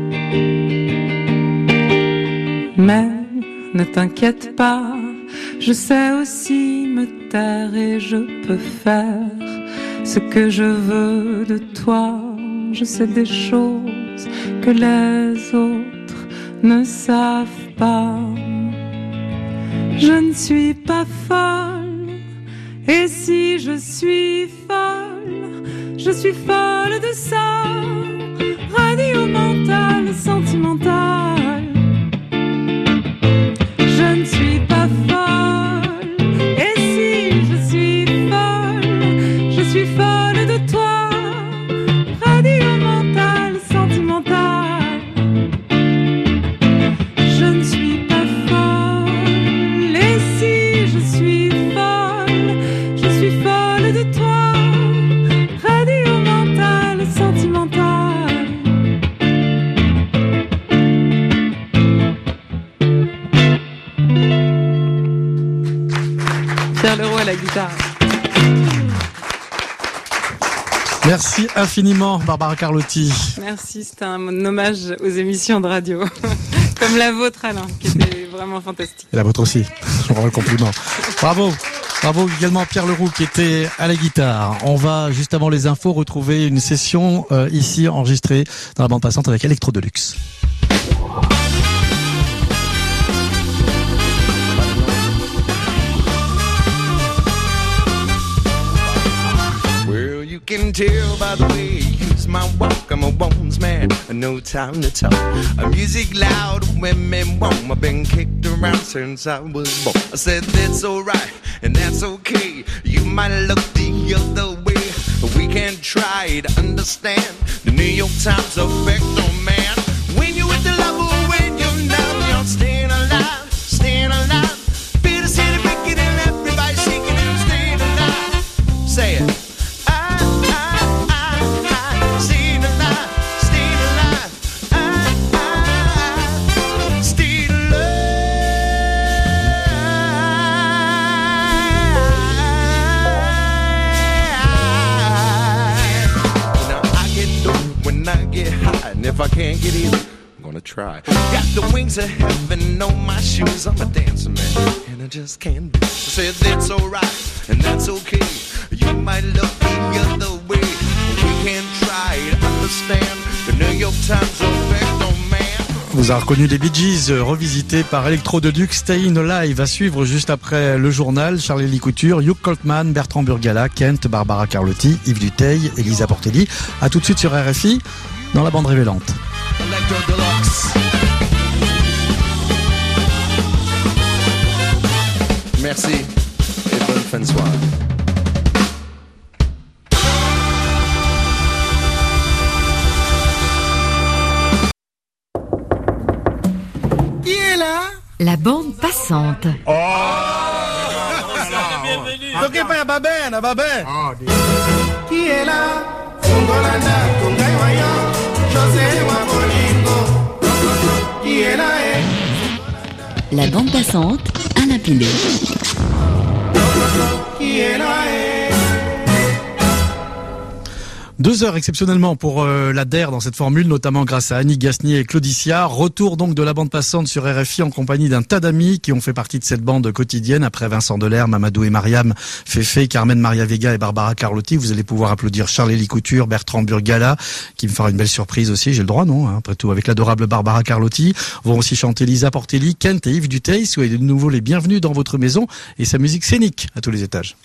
Mais ne t'inquiète pas, je sais aussi me taire et je peux faire ce que je veux de toi. Je sais des choses que les autres ne savent pas. Je ne suis pas folle, et si je suis folle, je suis folle de ça, radio mentale, sentimentale. Je ne suis pas folle, et si je suis folle, je suis folle de toi, radio mentale, sentimentale. Je ne suis pas folle, et si je suis folle, je suis folle de toi, radio mentale, sentimentale. Pierre Leroux à la guitare. Merci infiniment, Barbara Carlotti. Merci, c'était un hommage aux émissions de radio. Comme la vôtre, Alain, qui était vraiment fantastique. Et la vôtre aussi, je vous rends le compliment. Bravo. Bravo également Pierre Leroux qui était à la guitare. On va, juste avant les infos, retrouver une session euh, ici enregistrée dans la bande passante avec Electro Deluxe. You can tell by the way you use my walk, I'm a woman's man, no time to talk. A music loud, women warm, I've been kicked around since I was born. I said that's alright, and that's okay. You might look the other way, but we can try to understand the New York Times effect on man. When you're with the lover, when you're down, you're staying alive, staying alive. Feel the city making and everybody shaking and staying alive. Say it. If I can't get in, I'm gonna try. Got the wings of heaven on my shoes. I'm a dancer man, and I just can't do. I said that's alright, and that's okay. You might look the other way. We can try to understand the New York Times effect on man. Vous avez reconnu les Bee Gees revisités par Electro Deluxe. Staying Alive à suivre juste après le journal. Charlie Couture, Hugh Coltman, Bertrand Burgala, Kent, Barbara Carlotti, Yves Duteil, Elisa Portelli. À tout de suite sur R F I. Dans la bande révélante. Merci et bonne fin de soirée. La bande passante. Oh, ok, va bene, va bene. Qui est là? Sungolanda, Tungai Wayo, José Wabolingo. Qui est là? La bande passante, Alain Pilot. Qui est là? Deux heures exceptionnellement pour euh, la D E R dans cette formule, notamment grâce à Annie Gasnier et Claudicia. Retour donc de la bande passante sur R F I en compagnie d'un tas d'amis qui ont fait partie de cette bande quotidienne. Après Vincent Delair, Mamadou et Mariam, Féfé, Carmen Maria Vega et Barbara Carlotti, vous allez pouvoir applaudir Charles-Élie Couture, Bertrand Burgala, qui me fera une belle surprise aussi, j'ai le droit, non, hein, après tout, avec l'adorable Barbara Carlotti. Vont aussi chanter Lisa Portelli, Kent et Yves Duteil. Soyez de nouveau les bienvenus dans votre maison et sa musique scénique à tous les étages.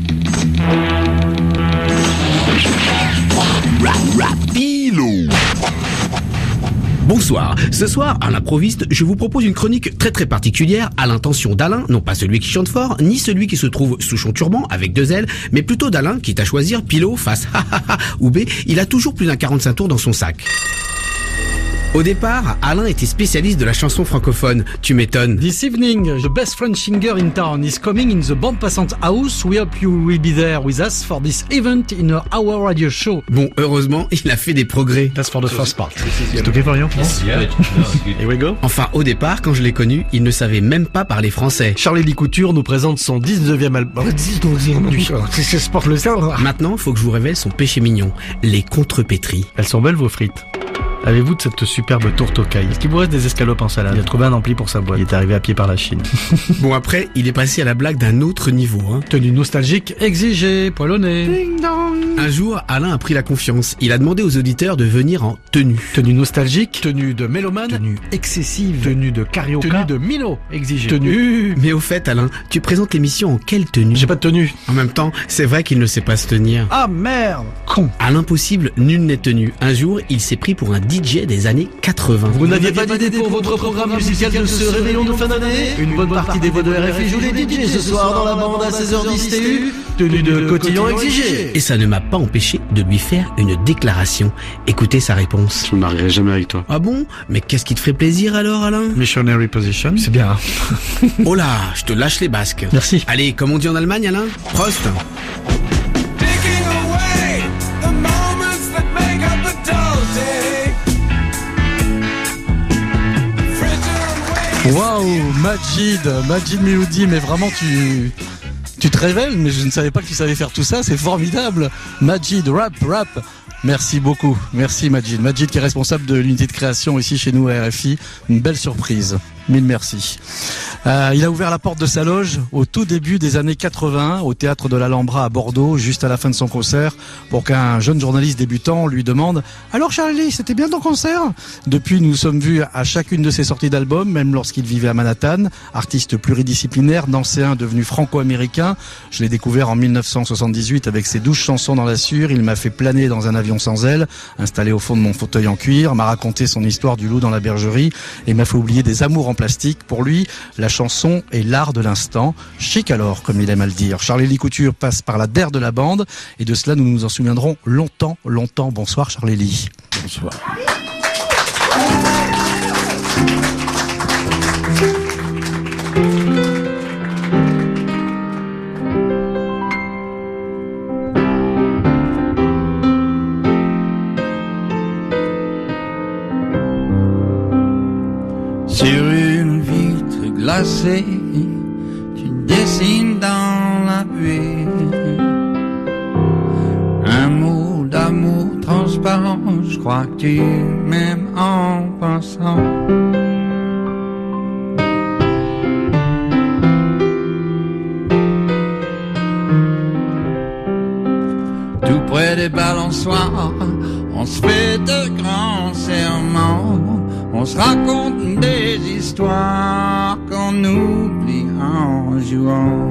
Rapilo. Bonsoir. Ce soir, à l'improviste, je vous propose une chronique très très particulière à l'intention d'Alain, non pas celui qui chante fort, ni celui qui se trouve sous son turban avec deux ailes, mais plutôt d'Alain, quitte à choisir Pilot face ha ha ha ou B, il a toujours plus d'un quarante-cinq tours dans son sac. Au départ, Alain était spécialiste de la chanson francophone. Tu m'étonnes. This evening, the best French singer in town is coming in the bande passante house. We hope you will be there with us for this event in our radio show. Bon, heureusement, il a fait des progrès. That's for the first part. C'est ok for you? Yeah. Here we go. Enfin, au départ, quand je l'ai connu, il ne savait même pas parler français. Charles-Élie Couture nous présente son dix-neuvième album. dix-neuvième C'est sport le cerveau. Maintenant, faut que je vous révèle son péché mignon. Les contrepétries. Elles sont belles, vos frites. Avez-vous de cette superbe tourte aux cailles? Est-ce qu'il vous reste des escalopes en salade? Il a trouvé un ampli pour sa boîte. Il est arrivé à pied par la Chine. Bon, après, il est passé à la blague d'un autre niveau, hein. Tenue nostalgique exigée, poilonnée. Ding dong. Un jour, Alain a pris la confiance. Il a demandé aux auditeurs de venir en tenue. Tenue nostalgique, tenue de mélomane, tenue excessive, tenue de carioca, tenue de minot exigée. Tenue. Mais au fait, Alain, tu présentes l'émission en quelle tenue? J'ai pas de tenue. En même temps, c'est vrai qu'il ne sait pas se tenir. Ah merde, con. À l'impossible, nul n'est tenu. Un jour, il s'est pris pour un D J des années quatre-vingts. Vous n'aviez pas d'idée pour votre programme musical de ce réveillon de fin d'année? Une bonne partie des voix de R F I jouent les D J ce soir dans la bande à seize heures dix T U. Tenue de cotillon exigée. Et ça ne m'a pas empêché de lui faire une déclaration. Écoutez sa réponse. Je ne marierai jamais avec toi. Ah bon? Mais qu'est-ce qui te ferait plaisir alors, Alain? Missionary position. C'est bien. Oh là, je te lâche les basques. Merci. Allez, comme on dit en Allemagne, Alain, Prost. Waouh, Majid, Majid Mélodie, mais vraiment tu, tu te révèles, mais je ne savais pas que tu savais faire tout ça, c'est formidable. Majid, rap, rap. Merci beaucoup, merci Majid. Majid qui est responsable de l'unité de création ici chez nous à R F I, une belle surprise. Mille merci. Euh, il a ouvert la porte de sa loge au tout début des années quatre-vingts au théâtre de l'Alhambra à Bordeaux, juste à la fin de son concert, pour qu'un jeune journaliste débutant lui demande « Alors Charlie, c'était bien ton concert ?» Depuis, nous nous sommes vus à chacune de ses sorties d'albums, même lorsqu'il vivait à Manhattan, artiste pluridisciplinaire, nancéen devenu franco-américain. Je l'ai découvert en mille neuf cent soixante-dix-huit avec ses douze chansons dans la Sûre. Il m'a fait planer dans un avion sans ailes, installé au fond de mon fauteuil en cuir, m'a raconté son histoire du loup dans la bergerie et m'a fait oublier des amours en plastique. Pour lui, la chanson est l'art de l'instant. Chic alors, comme il aime à le dire. Charles-Élie Couture passe par la D E R de la bande et de cela, nous nous en souviendrons longtemps, longtemps. Bonsoir Charles-Élie. Bonsoir. Sur une vitre glacée, tu dessines dans la buée un mot d'amour transparent. Je crois que tu m'aimes en pensant. Tout près des balançoires, on se fait de grands serments. On se raconte des histoires qu'on oublie en jouant.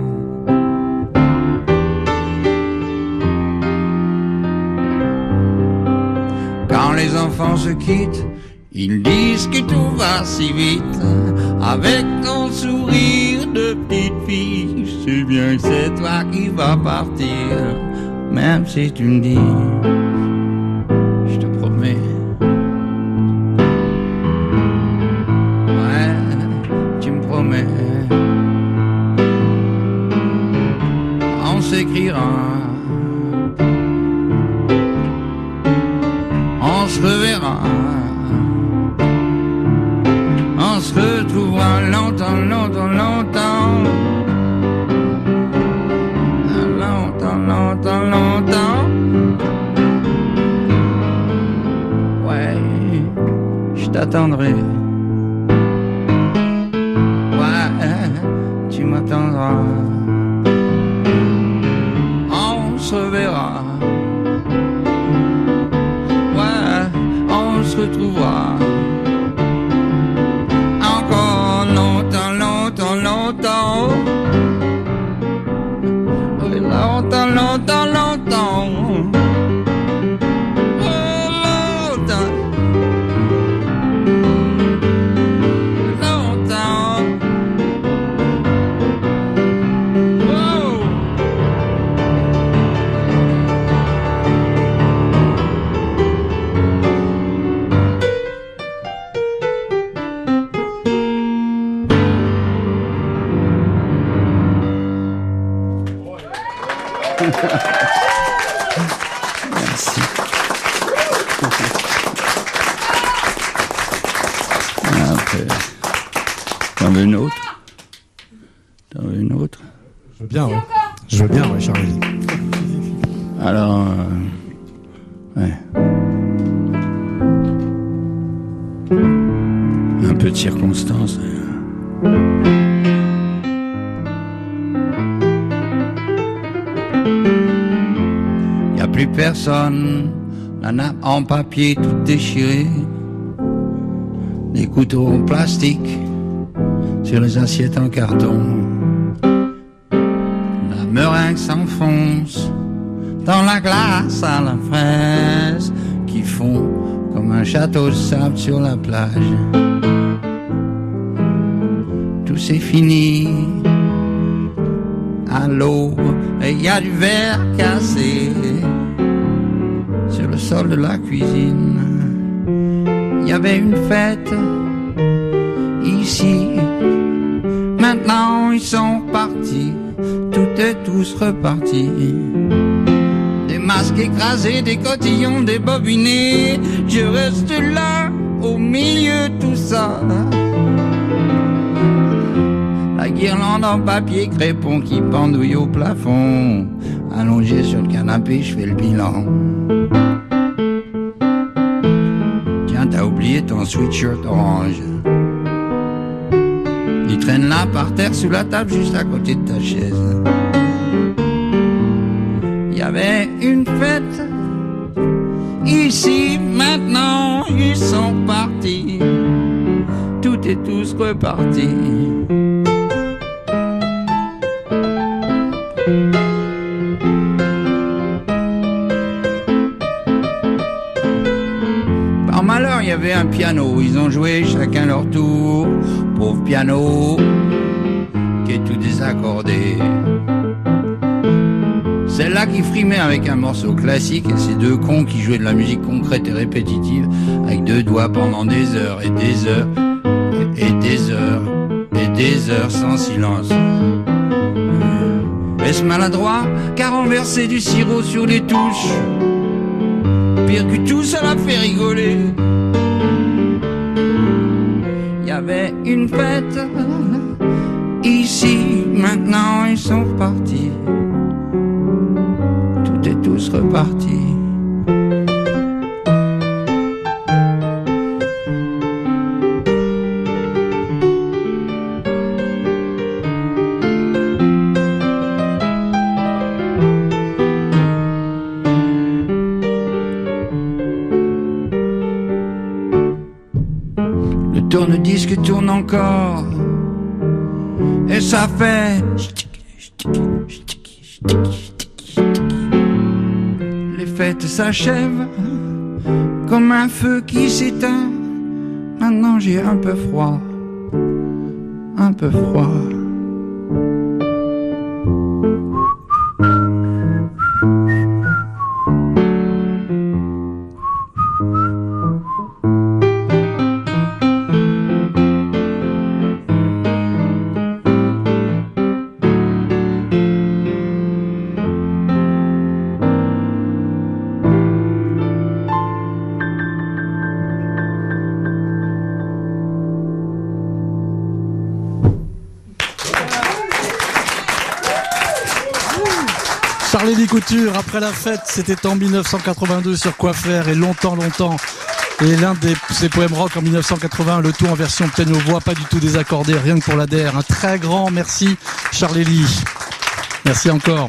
Quand les enfants se quittent, ils disent que tout va si vite. Avec ton sourire de petite fille, je sais bien que c'est toi qui vas partir. Même si tu me dis, je te promets. retrouvera. On se retrouvera longtemps, longtemps, longtemps. Longtemps, longtemps, longtemps. Ouais, je t'attendrai. Ouais, tu m'attendras. On se reverra. Ouais, on se retrouvera. Encore longtemps, longtemps, longtemps. Oui, longtemps, longtemps, longtemps. Oh, longtemps. Longtemps. Oh. Merci. Après, t'en veux une autre? T'en veux une autre? Je veux bien, ouais. Je veux bien, ouais, Charlie. Alors, euh, ouais. Un peu de circonstance. Y a plus personne, la nappe en papier toute déchirée, des couteaux en plastique sur les assiettes en carton. La meringue s'enfonce dans la glace à la fraise qui fond comme un château de sable sur la plage. Tout c'est fini à l'aube et y a du verre cassé sur le sol de la cuisine. Il y avait une fête ici, maintenant ils sont partis, tout est tous reparti. Des masques écrasés, des cotillons débobinés, je reste là au milieu de tout ça. La guirlande en papier crépon qui pendouille au plafond, allongé sur le canapé, je fais le bilan. Tiens, t'as oublié ton sweatshirt orange. Il traîne là par terre sous la table juste à côté de ta chaise. Il y avait une fête ici, maintenant ils sont partis, tout est tous reparti. Par malheur, il y avait un piano, ils ont joué chacun leur tour. Pauvre piano, qui est tout désaccordé. Celle-là qui frimait avec un morceau classique et ces deux cons qui jouaient de la musique concrète et répétitive avec deux doigts pendant des heures et des heures et, et des heures et des heures sans silence. Est-ce maladroit car renverser du sirop sur les touches? Pire que tout, ça l'a fait rigoler. Il y avait une fête ici, maintenant ils sont partis, tout est tous reparti. Tourne-disque tourne encore et ça fait les fêtes s'achèvent comme un feu qui s'éteint. Maintenant j'ai un peu froid, un peu froid. Charlie Couture, après la fête, c'était en dix-neuf cent quatre-vingt-deux sur Quoi faire et longtemps, longtemps. Et l'un de ses poèmes rock en dix-neuf cent quatre-vingts, le tout en version piano-voix, pas du tout désaccordé, rien que pour la D R. Un très grand merci, Charlie. Merci encore.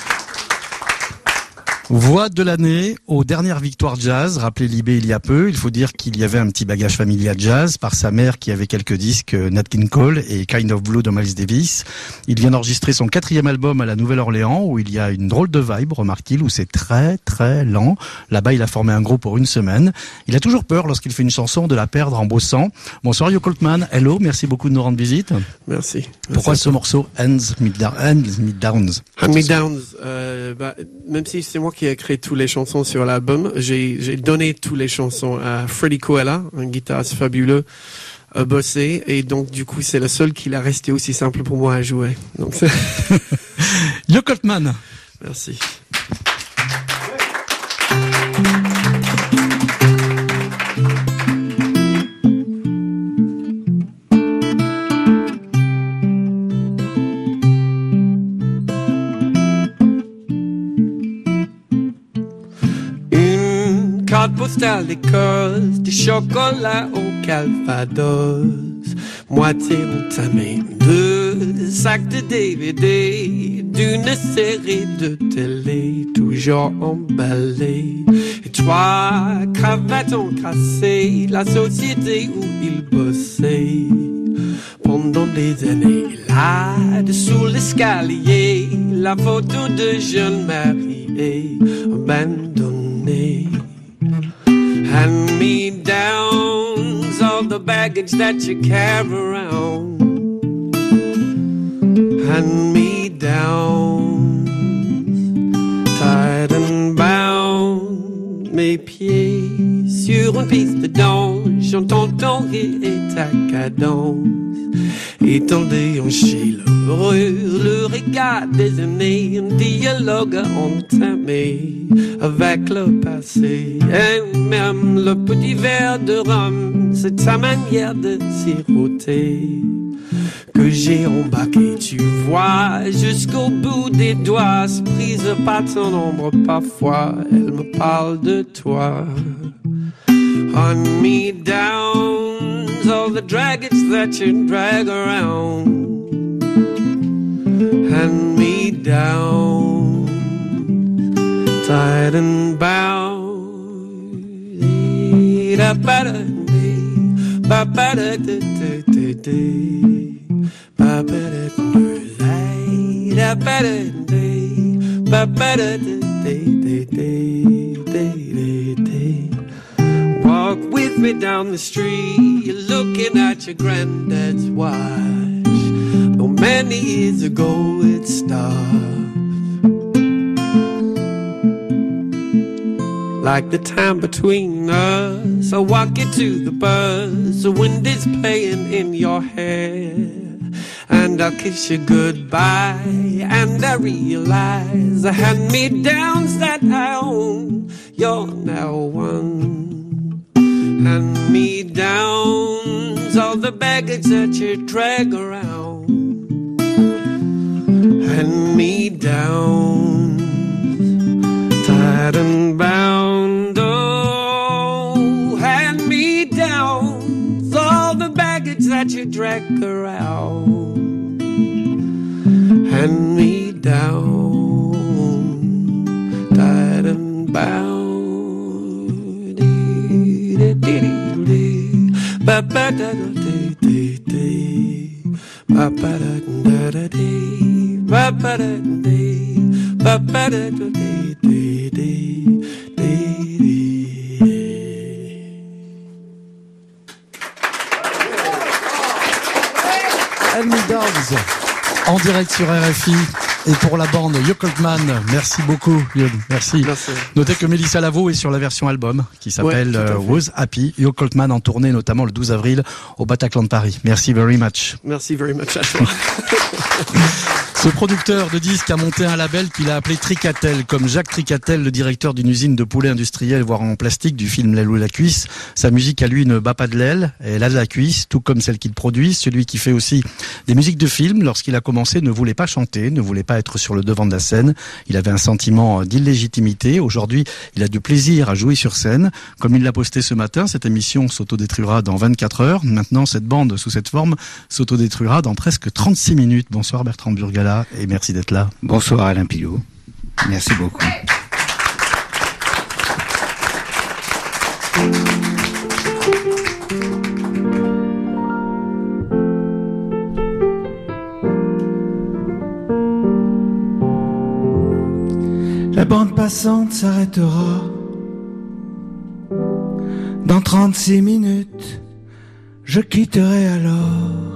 Voix de l'année aux dernières victoires jazz, rappelez Libé il y a peu. Il faut dire qu'il y avait un petit bagage familial jazz par sa mère qui avait quelques disques Nat King Cole et Kind of Blue de Miles Davis. Il vient d'enregistrer son quatrième album à la Nouvelle-Orléans où il y a une drôle de vibe, remarque-t-il, où c'est très très lent. Là-bas, il a formé un groupe pour une semaine. Il a toujours peur lorsqu'il fait une chanson de la perdre en bossant. Bonsoir Hugh Coltman, hello, merci beaucoup de nous rendre visite. Merci. Pourquoi merci ce morceau Hands Me Down, Hands Me Downs? Hand Me Downs, euh, bah, même si c'est moi qui ai écrit toutes les chansons sur l'album, j'ai, j'ai donné toutes les chansons à Freddie Coella, un guitariste fabuleux, à bosser, et donc du coup c'est le seul qui l'a resté aussi simple pour moi à jouer. Donc c'est... Hugh Coltman. Merci. Carte postale d'Écosse, du chocolat au calvados, moitié entamé, deux sacs de D V D, d'une série de télé, toujours emballée, et trois cravates encrassées, la société où il bossait pendant des années. Là, dessous l'escalier, la photo de jeune marié abandonné. Hand-me-downs, all the baggage that you carry around. Hand-me-downs, tied and bound. Mes pieds sur une piste de danse, j'entends ton rire et ta cadence. Et ton déhanché l'heureux, le regard des années, un dialogue entamé avec le passé. Et même le petit verre de rhum, c'est ta manière de siroter que j'ai embarqué, tu vois, jusqu'au bout des doigts, prise par ton ombre parfois, elle me parle de toi. Hand-me-downs, all the dragons that you drag around. Hand-me-downs, tied and bound. Ba-ba-da-dee, ba-ba-da-dee-dee-dee, ba-ba-da-dee, da-ba-da-dee, ba-ba-da-dee-dee-dee-dee-dee. Walk with me down the street, you're looking at your granddad's watch. Though many years ago it stopped. Like the time between us, I walk into the bus, the wind is playing in your hair, and I'll kiss you goodbye, and I realize the hand-me-downs that I own, you're now one. Hand-me-downs, all the baggage that you drag around. Hand-me-downs, tied and bound. Oh, hand-me-downs, all the baggage that you drag around. Hand-me-down, tied and bound. Ba-ba-da-da-dee-dee-dee, ba-ba-da-da-da-dee, ba-ba-da-dee, ba-ba-da-da-dee-dee-dee-dee. Hand-me-downs, en direct sur R F I. Et pour la bande, Hugh Coltman, merci beaucoup, Hugh, merci. merci. Notez que Mélissa Lavo est sur la version album, qui s'appelle ouais, uh, Was Happy. Hugh Coltman en tournée, notamment le douze avril, au Bataclan de Paris. Merci very much. Merci very much à toi. Ce producteur de disques a monté un label qu'il a appelé Tricatel, comme Jacques Tricatel, le directeur d'une usine de poulets industriels, voire en plastique, du film L'aile ou la cuisse. Sa musique à lui ne bat pas de l'aile, elle a de la cuisse, tout comme celle qu'il produit. Celui qui fait aussi des musiques de film, lorsqu'il a commencé, ne voulait pas chanter, ne voulait pas être sur le devant de la scène. Il avait un sentiment d'illégitimité. Aujourd'hui, il a du plaisir à jouer sur scène. Comme il l'a posté ce matin, cette émission s'autodétruira dans vingt-quatre heures. Maintenant, cette bande sous cette forme s'autodétruira dans presque trente-six minutes. Bonsoir Bertrand Burgala. Et merci d'être là. Bonsoir Alain Pilot. Merci beaucoup. La bande passante s'arrêtera dans trente-six minutes. Je quitterai alors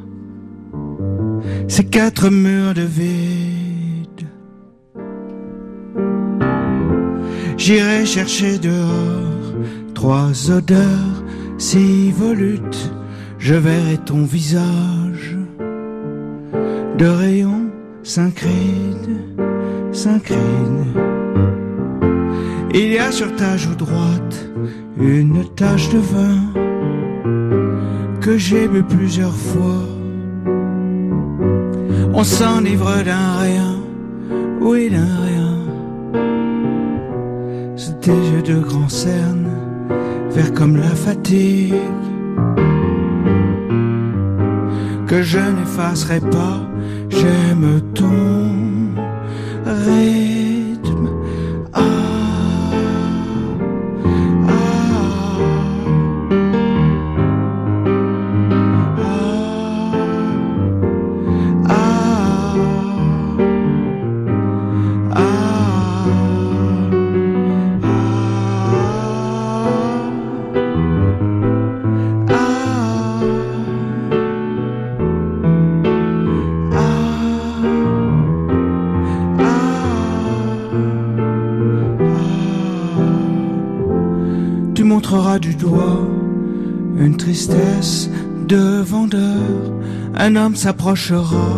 ces quatre murs de vide. J'irai chercher dehors trois odeurs si volutes. Je verrai ton visage de rayons s'incline, s'incline. Il y a sur ta joue droite une tache de vin que j'ai bu plusieurs fois. On s'enivre d'un rien, oui d'un rien. Sous tes yeux de grands cernes, verts comme la fatigue, que je n'effacerai pas. J'aime ton rythme. Ah, du doigt une tristesse de vendeur. Un homme s'approchera.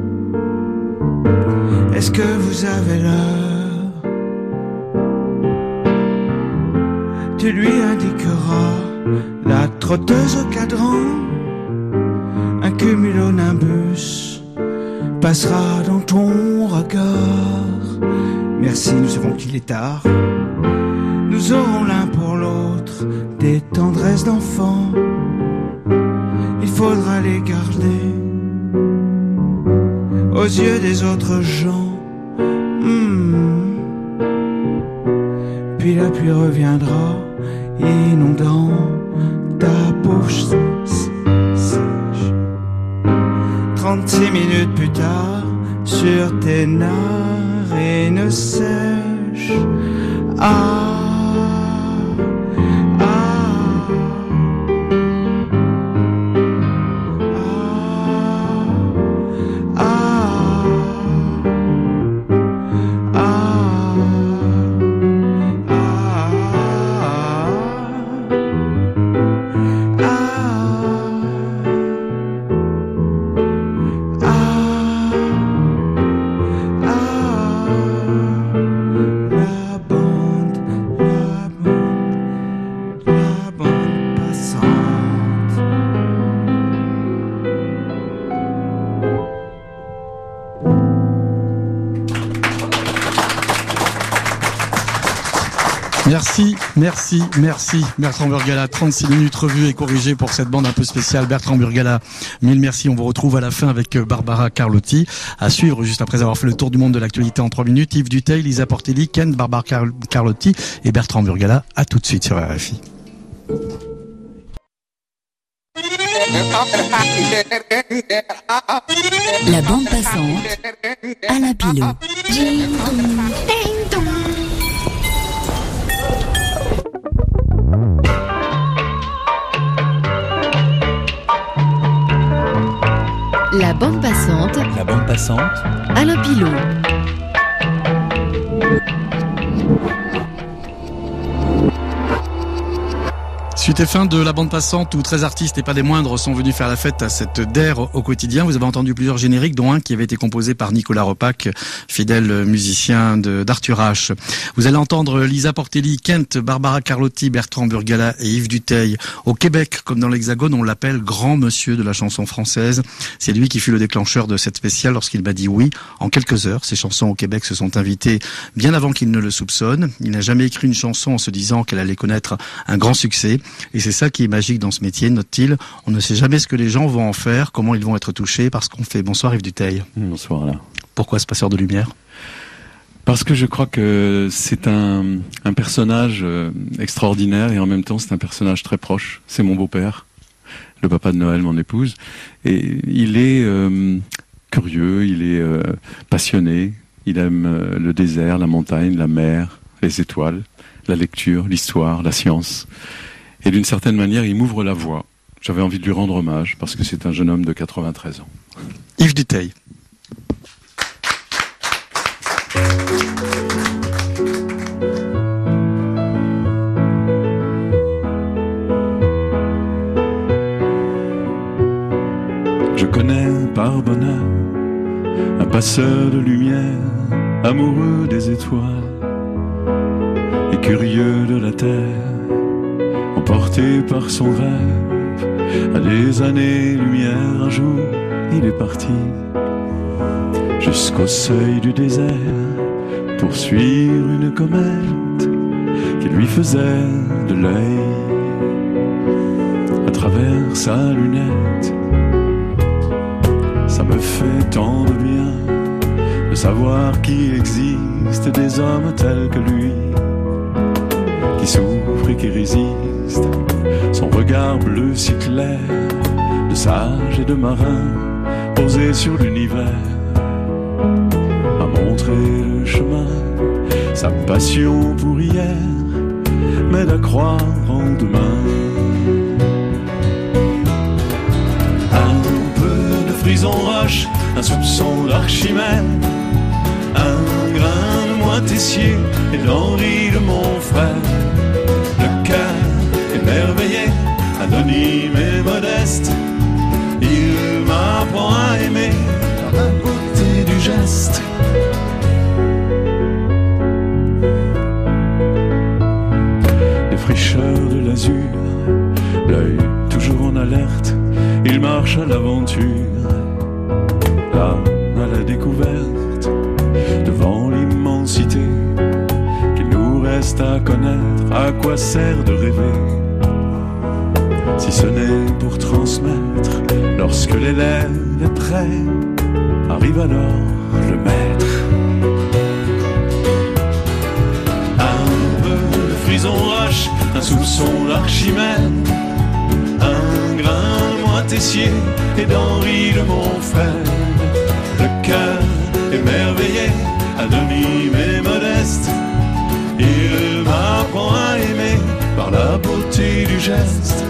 Est-ce que vous avez l'heure? Tu lui indiqueras la trotteuse au cadran. Un cumulonimbus passera dans ton regard. Merci, nous savons qu'il est tard. Nous aurons l'un pour l'autre des tendresses d'enfants. Il faudra les garder aux yeux des autres gens. Mmh. Puis la pluie reviendra, inondant ta bouche sèche. Trente-six minutes plus tard, sur tes narines sèches. Ah, Merci, merci, merci Bertrand Burgala. trente-six minutes revues et corrigées pour cette bande un peu spéciale. Bertrand Burgala, mille merci. On vous retrouve à la fin avec Barbara Carlotti. À suivre juste après avoir fait le tour du monde de l'actualité en trois minutes. Yves Duteil, Lisa Portelli, Ken, Barbara Carlotti et Bertrand Burgala. À tout de suite sur R F I. La bande passante, Alain Pilot. La bande passante. La bande passante. Alain Pilot. Suite et fin de la bande passante où treize artistes et pas des moindres sont venus faire la fête à cette D E R au quotidien. Vous avez entendu plusieurs génériques, dont un qui avait été composé par Nicolas Repac, fidèle musicien de, d'Arthur H. Vous allez entendre Lisa Portelli, Kent, Barbara Carlotti, Bertrand Burgala et Yves Duteil. Au Québec, comme dans l'Hexagone, on l'appelle grand monsieur de la chanson française. C'est lui qui fut le déclencheur de cette spéciale lorsqu'il m'a dit oui. En quelques heures, ses chansons au Québec se sont invitées bien avant qu'il ne le soupçonne. Il n'a jamais écrit une chanson en se disant qu'elle allait connaître un grand succès. Et c'est ça qui est magique dans ce métier, note-t-il. On ne sait jamais ce que les gens vont en faire, comment ils vont être touchés par ce qu'on fait. Bonsoir Yves Duteil. Bonsoir là. Pourquoi ce passeur de lumière ? Parce que je crois que c'est un, un personnage extraordinaire et en même temps c'est un personnage très proche. C'est mon beau-père, le papa de Noël, mon épouse. Et il est euh, curieux, il est euh, passionné. Il aime euh, le désert, la montagne, la mer, les étoiles, la lecture, l'histoire, la science. Et d'une certaine manière, il m'ouvre la voie. J'avais envie de lui rendre hommage, parce que c'est un jeune homme de quatre-vingt-treize ans. Yves Duteil. Je connais par bonheur un passeur de lumière, amoureux des étoiles et curieux de la terre. Emporté par son rêve, à des années-lumière, un jour il est parti jusqu'au seuil du désert pour suivre une comète qui lui faisait de l'œil à travers sa lunette. Ça me fait tant de bien de savoir qu'il existe des hommes tels que lui, qui souffrent et qui résistent. Son regard bleu si clair, de sage et de marin, posé sur l'univers, m'a montré le chemin. Sa passion pour hier m'aide à croire en demain. Un peu de frison roche, un soupçon d'Archimède, un grain de moitessier et d'Henri de mon frère. Le cœur émerveillé, anonyme et modeste, il m'apprend à aimer dans la beauté du geste. Les fricheurs de l'azur, l'œil toujours en alerte, il marche à l'aventure, là à la découverte, devant l'immensité qu'il nous reste à connaître. À quoi sert de rêver si ce n'est pour transmettre? Lorsque l'élève est prêt, arrive alors le maître. Un peu de frison roche, un soupçon d'Archimède, un grain de moitessier et d'Henri de mon frère. Le cœur émerveillé, anonyme et modeste, il m'apprend à aimer par la beauté du geste.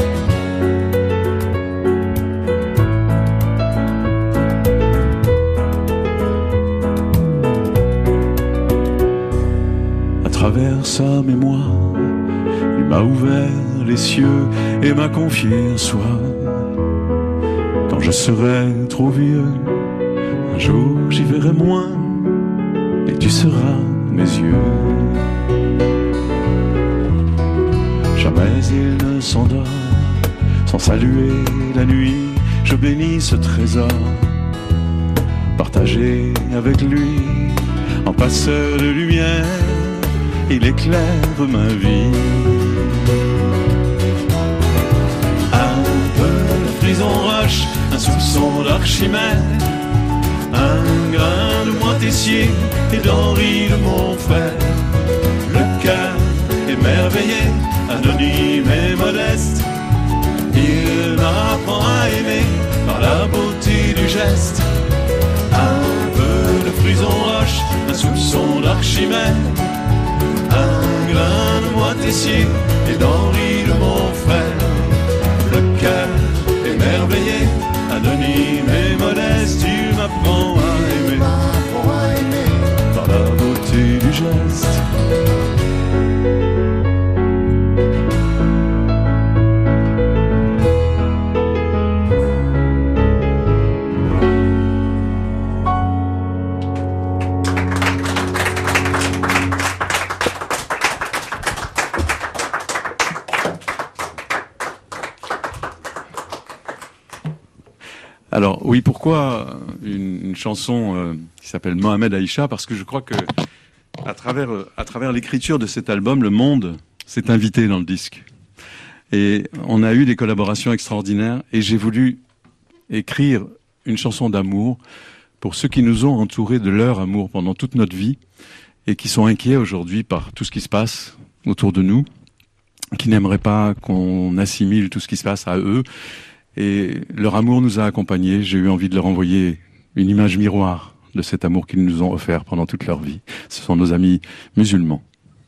À travers sa mémoire, il m'a ouvert les cieux et m'a confié un soir. Quand je serai trop vieux, un jour j'y verrai moins et tu seras mes yeux. Jamais il ne s'endort sans saluer la nuit. Je bénis ce trésor partagé avec lui. En passeur de lumière, il éclaire ma vie. Un peu de frison roche, un soupçon d'Archimède, un grain de moitessier et d'Henri de mon frère. Le cœur émerveillé, anonyme et modeste, il m'apprend à aimer par la beauté du geste. Un peu de frison roche, un soupçon d'Archimède, un grain de moitessier et d'Henri de mon frère. Le cœur émerveillé, anonyme et modeste, il m'apprend à aimer par la beauté du geste. Alors oui, pourquoi une, une chanson euh, qui s'appelle Mohamed Aïcha? Parce que je crois que à travers à travers l'écriture de cet album, le monde s'est invité dans le disque. Et on a eu des collaborations extraordinaires. Et j'ai voulu écrire une chanson d'amour pour ceux qui nous ont entourés de leur amour pendant toute notre vie et qui sont inquiets aujourd'hui par tout ce qui se passe autour de nous, qui n'aimeraient pas qu'on assimile tout ce qui se passe à eux. Et leur amour nous a accompagnés. J'ai eu envie de leur envoyer une image miroir de cet amour qu'ils nous ont offert pendant toute leur vie. Ce sont nos amis musulmans.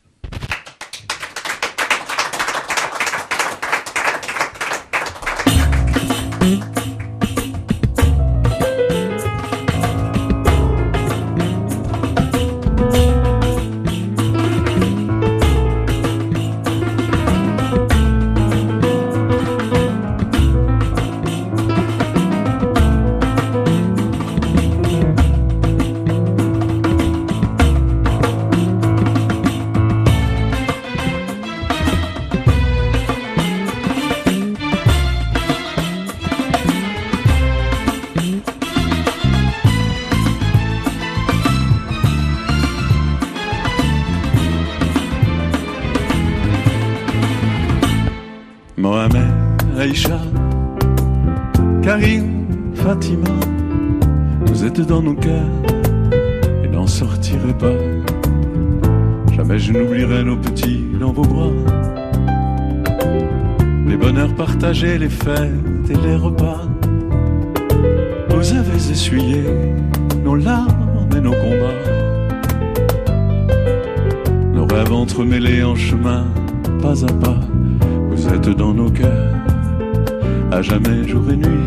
Mohamed, Aïcha, Karim, Fatima, vous êtes dans nos cœurs et n'en sortirez pas. Jamais je n'oublierai nos petits dans vos bras, les bonheurs partagés, les fêtes et les repas. Vous avez essuyé nos larmes et nos combats, nos rêves entremêlés en chemin, pas à pas. Vous êtes dans nos cœurs, à jamais jour et nuit.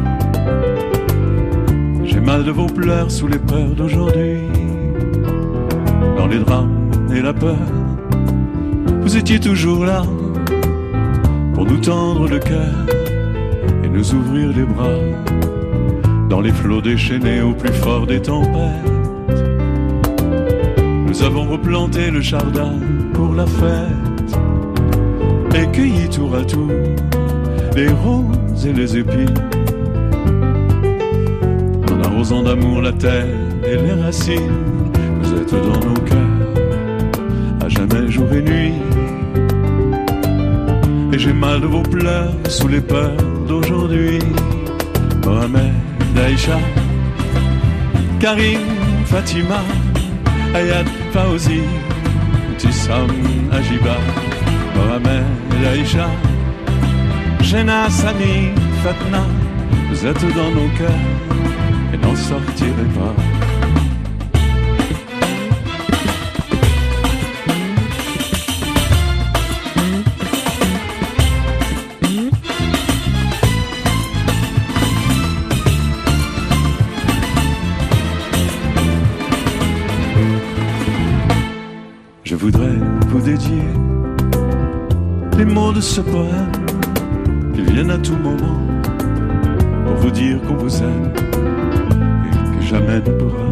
J'ai mal de vos pleurs sous les peurs d'aujourd'hui. Dans les drames et la peur, vous étiez toujours là pour nous tendre le cœur et nous ouvrir les bras. Dans les flots déchaînés au plus fort des tempêtes, nous avons replanté le jardin pour la fête et cueilli tour à tour les roses et les épines, en arrosant d'amour la terre et les racines. Vous êtes dans nos cœurs, à jamais jour et nuit. Et j'ai mal de vos pleurs sous les peurs d'aujourd'hui. Mohamed, Aïcha, Karim, Fatima, Ayat, Fauzi, Tissam, Ajiba, Mohamed, Aïcha, Jena, Sami, Fatna, vous êtes dans nos cœurs et n'en sortirez pas. Je voudrais vous dédier les mots de ce poème, qu'ils viennent à tout moment pour vous dire qu'on vous aime et que jamais ne pourra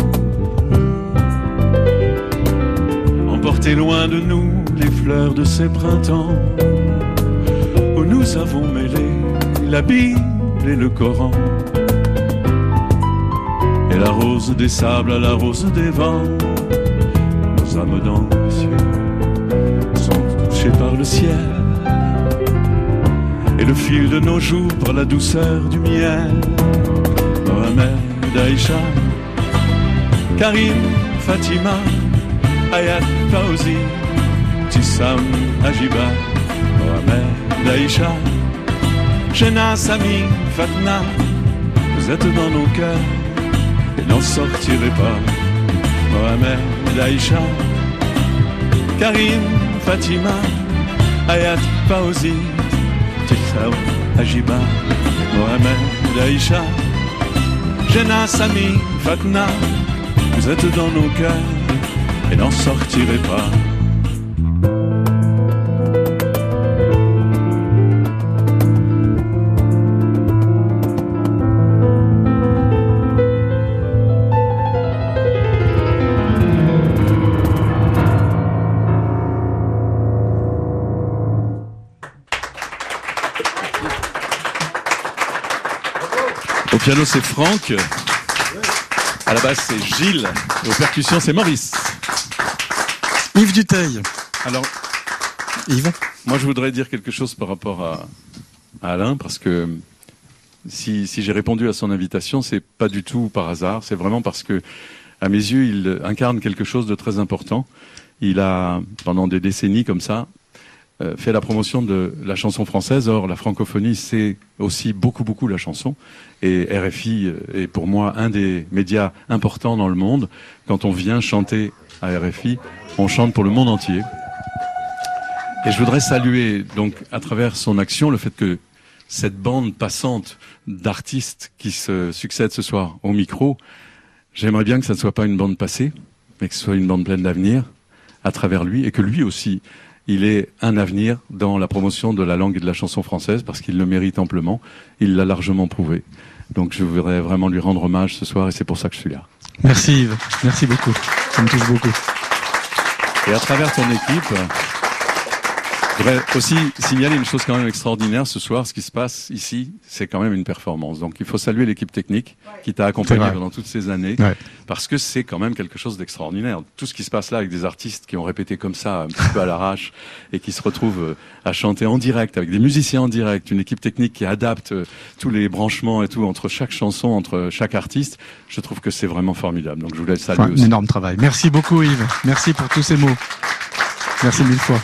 emporter loin de nous les fleurs de ces printemps où nous avons mêlé la Bible et le Coran, et la rose des sables à la rose des vents. Nos âmes dans les cieux sont touchées par le ciel, et le fil de nos jours par la douceur du miel. Mohamed, Aïcha, Karim, Fatima, Ayat, Fauzi, Tissam, Ajiba, Mohamed, Aïcha, Jena, Sami, Fatna, vous êtes dans nos cœurs et n'en sortirez pas. Mohamed, Aïcha, Karim, Fatima, Ayat, Fauzi, Tissam, Ajiba, Mohamed, Aïcha, Jena, Sami, Fatna, vous êtes dans nos cœurs et n'en sortirez pas. piano, c'est Franck. À la basse, c'est Gilles. Et aux percussions, c'est Maurice. Yves Dutheil. Alors, Yves, moi, je voudrais dire quelque chose par rapport à, à Alain, parce que si, si j'ai répondu à son invitation, c'est pas du tout par hasard. C'est vraiment parce que, à mes yeux, il incarne quelque chose de très important. Il a, pendant des décennies comme ça, euh, fait la promotion de la chanson française. Or, la francophonie, c'est aussi beaucoup, beaucoup la chanson. Et R F I est pour moi un des médias importants dans le monde. Quand on vient chanter à R F I, on chante pour le monde entier. Et je voudrais saluer, donc, à travers son action, le fait que cette bande passante d'artistes qui se succèdent ce soir au micro, j'aimerais bien que ça ne soit pas une bande passée, mais que ce soit une bande pleine d'avenir à travers lui, et que lui aussi, il ait un avenir dans la promotion de la langue et de la chanson française, parce qu'il le mérite amplement. Il l'a largement prouvé. Donc je voudrais vraiment lui rendre hommage ce soir, et c'est pour ça que je suis là. Merci Yves, merci beaucoup. Ça me touche beaucoup. Et à travers ton équipe, je voudrais aussi signaler une chose quand même extraordinaire ce soir. Ce qui se passe ici, c'est quand même une performance. Donc il faut saluer l'équipe technique qui t'a accompagné pendant toutes ces années, ouais. Parce que c'est quand même quelque chose d'extraordinaire. Tout ce qui se passe là avec des artistes qui ont répété comme ça, un petit peu à l'arrache, et qui se retrouvent à chanter en direct, avec des musiciens en direct, une équipe technique qui adapte tous les branchements et tout entre chaque chanson, entre chaque artiste, je trouve que c'est vraiment formidable. Donc je voulais le saluer ouais, aussi. Un énorme travail. Merci beaucoup Yves. Merci pour tous ces mots. Merci mille fois.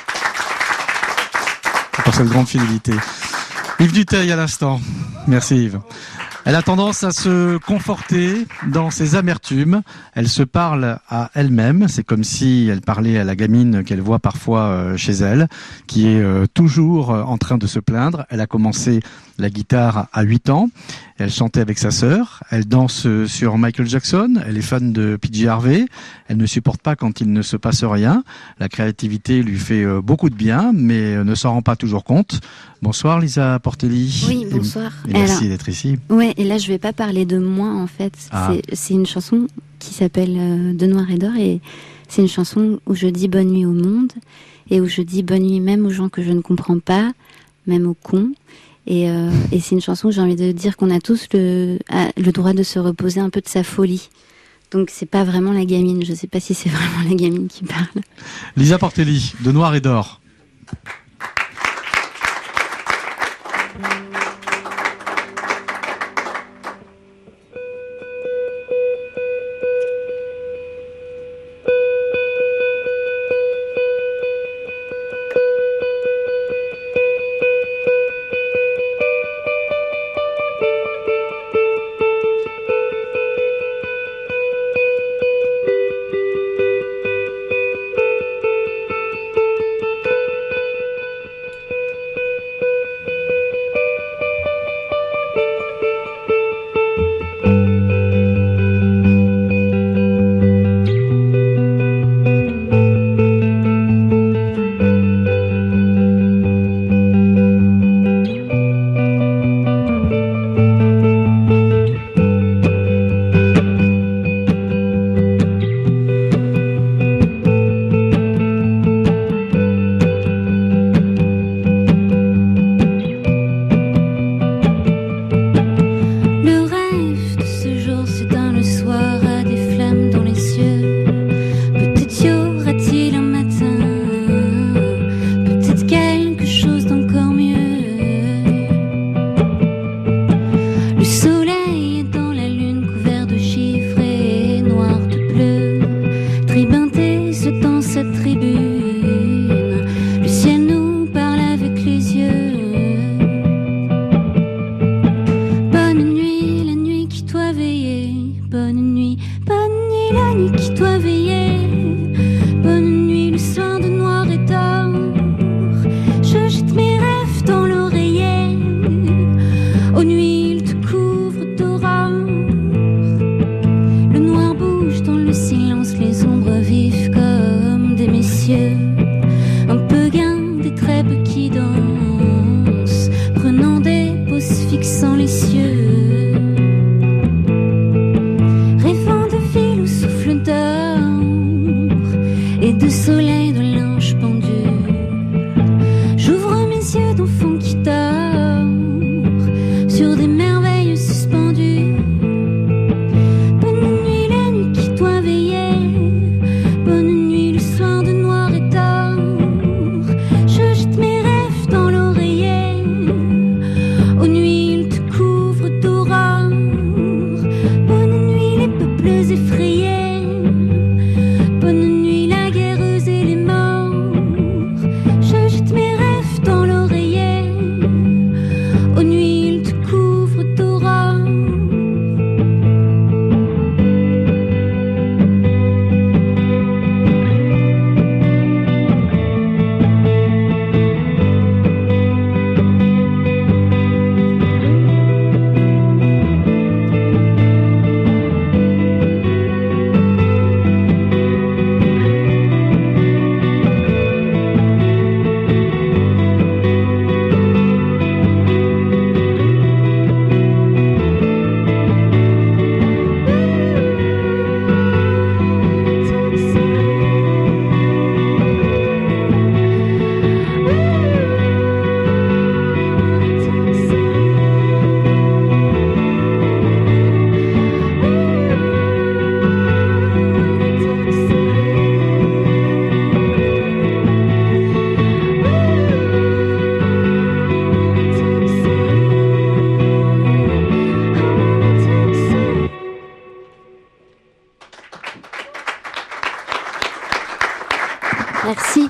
Pour cette grande fidélité. Yves Dutheil à l'instant. Merci Yves. Elle a tendance à se conforter dans ses amertumes. Elle se parle à elle-même. C'est comme si elle parlait à la gamine qu'elle voit parfois chez elle, qui est toujours en train de se plaindre. Elle a commencé la guitare à huit ans. Elle chantait avec sa sœur. Elle danse sur Michael Jackson. Elle est fan de P J Harvey. Elle ne supporte pas quand il ne se passe rien. La créativité lui fait beaucoup de bien, mais ne s'en rend pas toujours compte. Bonsoir Lisa Portelli. Oui, bonsoir. Et, et merci alors, d'être ici. Ouais, et là je vais pas parler de moi en fait. Ah. C'est, c'est une chanson qui s'appelle euh, De Noir et d'Or, et c'est une chanson où je dis bonne nuit au monde, et où je dis bonne nuit même aux gens que je ne comprends pas, même aux cons. Et, euh, et c'est une chanson où j'ai envie de dire qu'on a tous le, le droit de se reposer un peu de sa folie. Donc c'est pas vraiment la gamine, je sais pas si c'est vraiment la gamine qui parle. Lisa Portelli, De Noir et d'Or.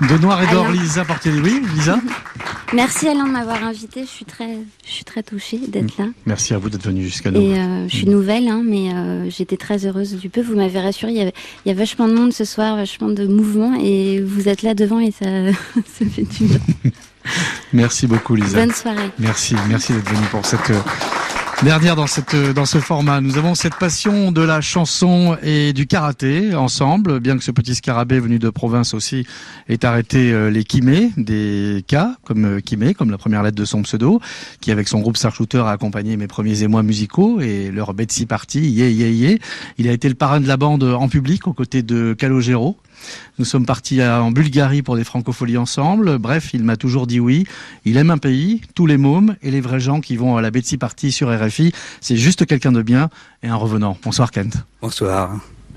De Noir et d'Or, Alain. Lisa Portier. Oui, Lisa. Merci Alain de m'avoir invitée. Je suis très, je suis très touchée d'être là. Merci à vous d'être venu jusqu'à nous. Et euh, je suis nouvelle, hein, mais euh, j'étais très heureuse du peu. Vous m'avez rassurée. Il y, avait, il y a vachement de monde ce soir, vachement de mouvement, et vous êtes là devant et ça, ça fait du bien. Merci beaucoup, Lisa. Bonne soirée. Merci, merci d'être venu pour cette euh, dernière dans cette dans ce format. Nous avons cette passion de la chanson et du karaté ensemble, bien que ce petit scarabée venu de province aussi ait arrêté euh, les Kimé, des cas comme euh, Kimé, comme la première lettre de son pseudo, qui avec son groupe Starshooter a accompagné mes premiers émois musicaux et leur Betsy Party, yeah yeah yeah. Il a été le parrain de la bande en public aux côtés de Calogero. Nous sommes partis à, en Bulgarie pour des francopholies ensemble. Bref, il m'a toujours dit oui. Il aime un pays, tous les mômes et les vrais gens qui vont à la Betsy Party sur R F I. C'est juste quelqu'un de bien et un revenant. Bonsoir Kent. Bonsoir.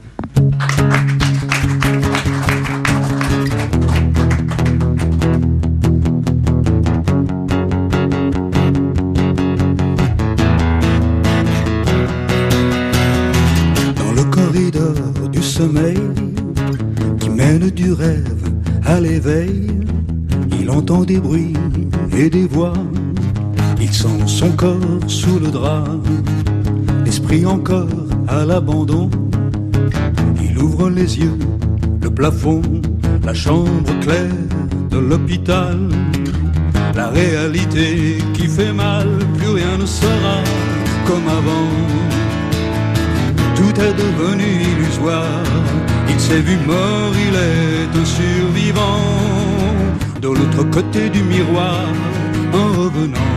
Dans le corridor du sommeil qui mène du rêve à l'éveil, il entend des bruits et des voix, il sent son corps sous le drap, l'esprit encore à l'abandon, il ouvre les yeux, le plafond, la chambre claire de l'hôpital, la réalité qui fait mal, plus rien ne sera comme avant, tout est devenu illusoire. Il s'est vu mort, il est un survivant. De l'autre côté du miroir, en revenant.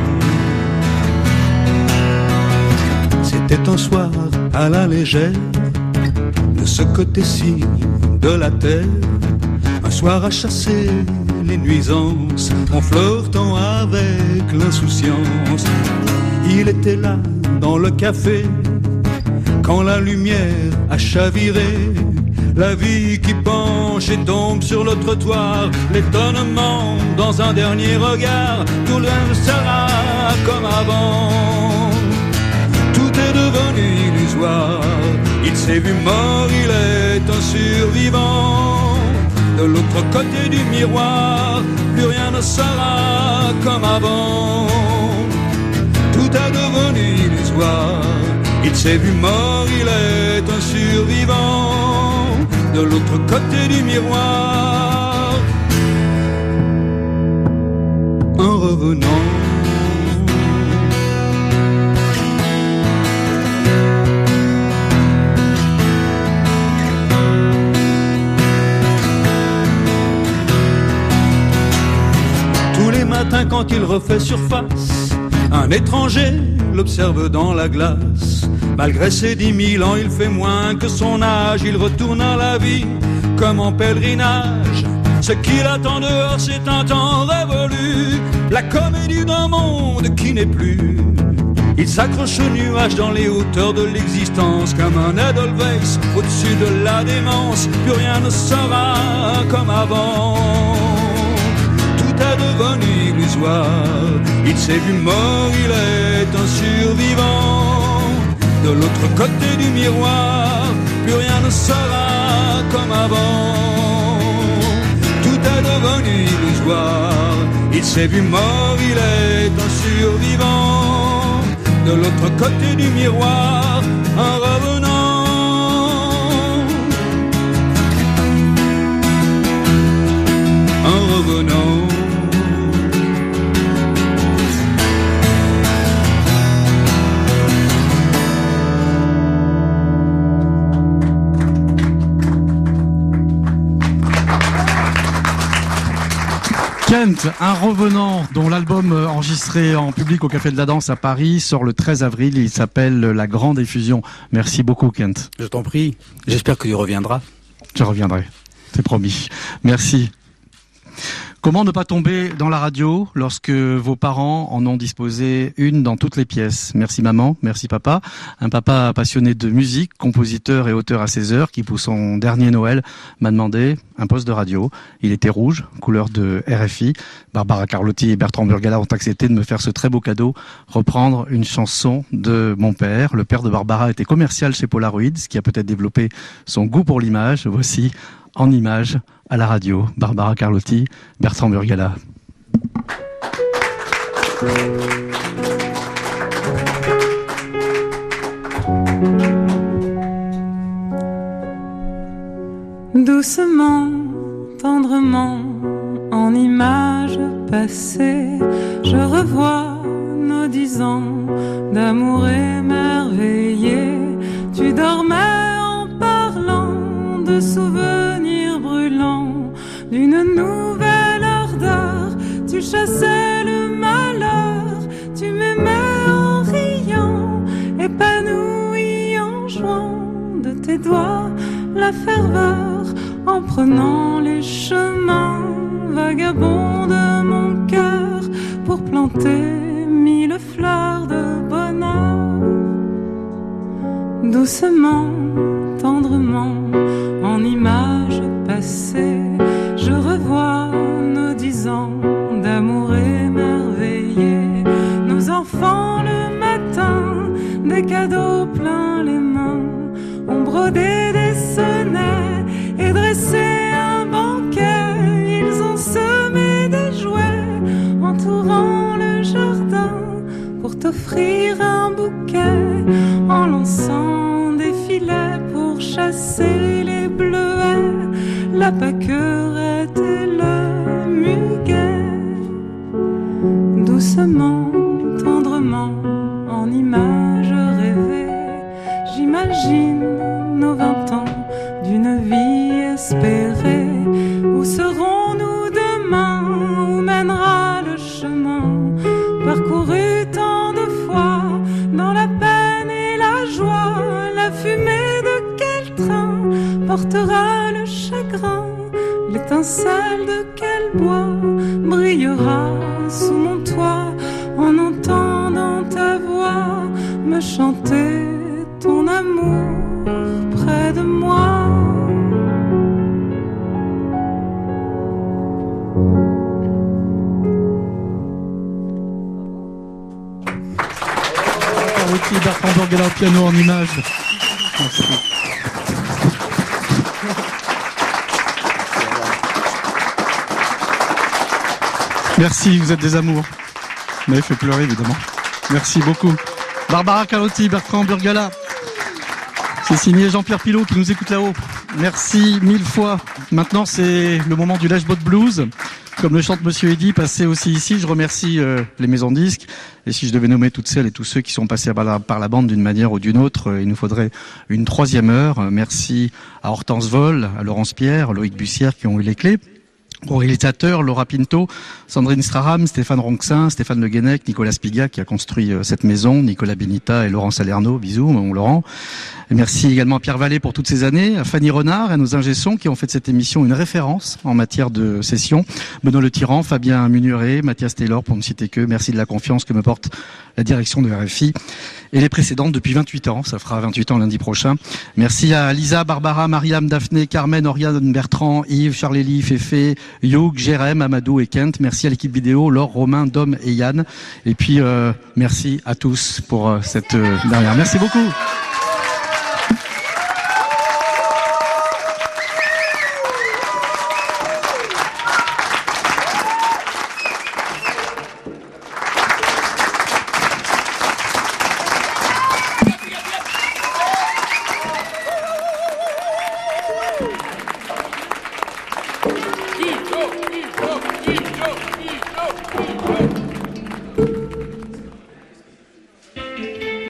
C'était un soir à la légère, de ce côté-ci de la terre. Un soir à chasser les nuisances, en flirtant avec l'insouciance. Il était là, dans le café, quand la lumière a chaviré. La vie qui penche et tombe sur le trottoir, l'étonnement dans un dernier regard, tout le sera comme avant. Tout est devenu illusoire, il s'est vu mort, il est un survivant. De l'autre côté du miroir, plus rien ne sera comme avant. Tout est devenu illusoire, il s'est vu mort, il est un survivant. De l'autre côté du miroir, en revenant. Tous les matins quand il refait surface, un étranger l'observe dans la glace. Malgré ses dix mille ans, il fait moins que son âge. Il retourne à la vie comme en pèlerinage. Ce qu'il attend dehors, c'est un temps révolu, la comédie d'un monde qui n'est plus. Il s'accroche aux nuages dans les hauteurs de l'existence, comme un Edelweiss au-dessus de la démence. Plus rien ne sera comme avant. Tout est devenu illusoire. Il s'est vu mort, il est un survivant. De l'autre côté du miroir, plus rien ne sera comme avant. Tout est devenu illusoire. Il s'est vu mort, il est un survivant. De l'autre côté du miroir, un revenant. Un revenant. Kent, un revenant dont l'album enregistré en public au Café de la Danse à Paris sort le treize avril. Il s'appelle La Grande Effusion. Merci beaucoup, Kent. Je t'en prie. J'espère que tu reviendras. Je reviendrai. C'est promis. Merci. Comment ne pas tomber dans la radio lorsque vos parents en ont disposé une dans toutes les pièces? Merci maman, merci papa. Un papa passionné de musique, compositeur et auteur à ses heures, qui pour son dernier Noël m'a demandé un poste de radio. Il était rouge, couleur de R F I. Barbara Carlotti et Bertrand Burgala ont accepté de me faire ce très beau cadeau, reprendre une chanson de mon père. Le père de Barbara était commercial chez Polaroid, ce qui a peut-être développé son goût pour l'image. Voici en images à la radio. Barbara Carlotti, Bertrand Burgala. Doucement, tendrement, en images passées, je revois nos dix ans d'amour émerveillé. Tu dormais en parlant de souvenirs brûlants, d'une nouvelle ardeur. Tu chassais le malheur, tu m'aimais en riant, épanoui en jouant de tes doigts la ferveur, en prenant les chemins vagabonds de mon cœur pour planter mille fleurs de bonheur. Doucement, tendrement, en images passées, je revois nos dix ans d'amour émerveillé. Nos enfants le matin, des cadeaux plein les mains, ont brodé des sonnets et dressé un banquet. Ils ont semé des jouets, entourant le jardin, pour t'offrir un bouquet, en lançant des filets pour chasser les bleuets, la pâquerette et le muguet. Doucement, tendrement, en images rêvées, j'imagine nos vingt ans d'une vie espérée. Où serons-nous demain? Où mènera le chemin parcouru tant de fois, dans la peine et la joie? La fumée de quel train portera le chagrin? L'étincelle de quel bois brillera sous mon toit, en entendant ta voix me chanter ton amour près de moi? Carlotti, Bertrand Burgala au piano en images. Merci. Merci, vous êtes des amours. Vous m'avez fait pleurer évidemment. Merci beaucoup. Barbara Carlotti, Bertrand Burgala. C'est signé Jean-Pierre Pilot qui nous écoute là-haut. Merci mille fois. Maintenant, c'est le moment du Lèche-Botte Blues. Comme le chante Monsieur Eddy, passé aussi ici. Je remercie euh, les maisons de disques. Et si je devais nommer toutes celles et tous ceux qui sont passés par la, par la bande d'une manière ou d'une autre, euh, il nous faudrait une troisième heure. Euh, merci à Hortense Vol, à Laurence Pierre, Loïc Bussière qui ont eu les clés. Aux réalisateurs, Laura Pinto, Sandrine Straham, Stéphane Ronxin, Stéphane Le Guenec, Nicolas Spiga qui a construit euh, cette maison, Nicolas Benita et Laurent Salerno, bisous mon Laurent. Et merci également à Pierre Vallée pour toutes ces années, à Fanny Renard et à nos ingé-sons qui ont fait de cette émission une référence en matière de session. Benoît Le Tyran, Fabien Munuret, Mathias Taylor pour ne citer que. Merci de la confiance que me porte la direction de R F I et les précédentes depuis vingt-huit ans. Ça fera vingt-huit ans lundi prochain. Merci à Lisa, Barbara, Mariam, Daphné, Carmen, Oriane, Bertrand, Yves, Charlélie, Féfé, Youg, Jérém, Amadou et Kent. Merci à l'équipe vidéo, Laure, Romain, Dom et Yann. Et puis, euh, merci à tous pour euh, cette euh, dernière. Merci beaucoup.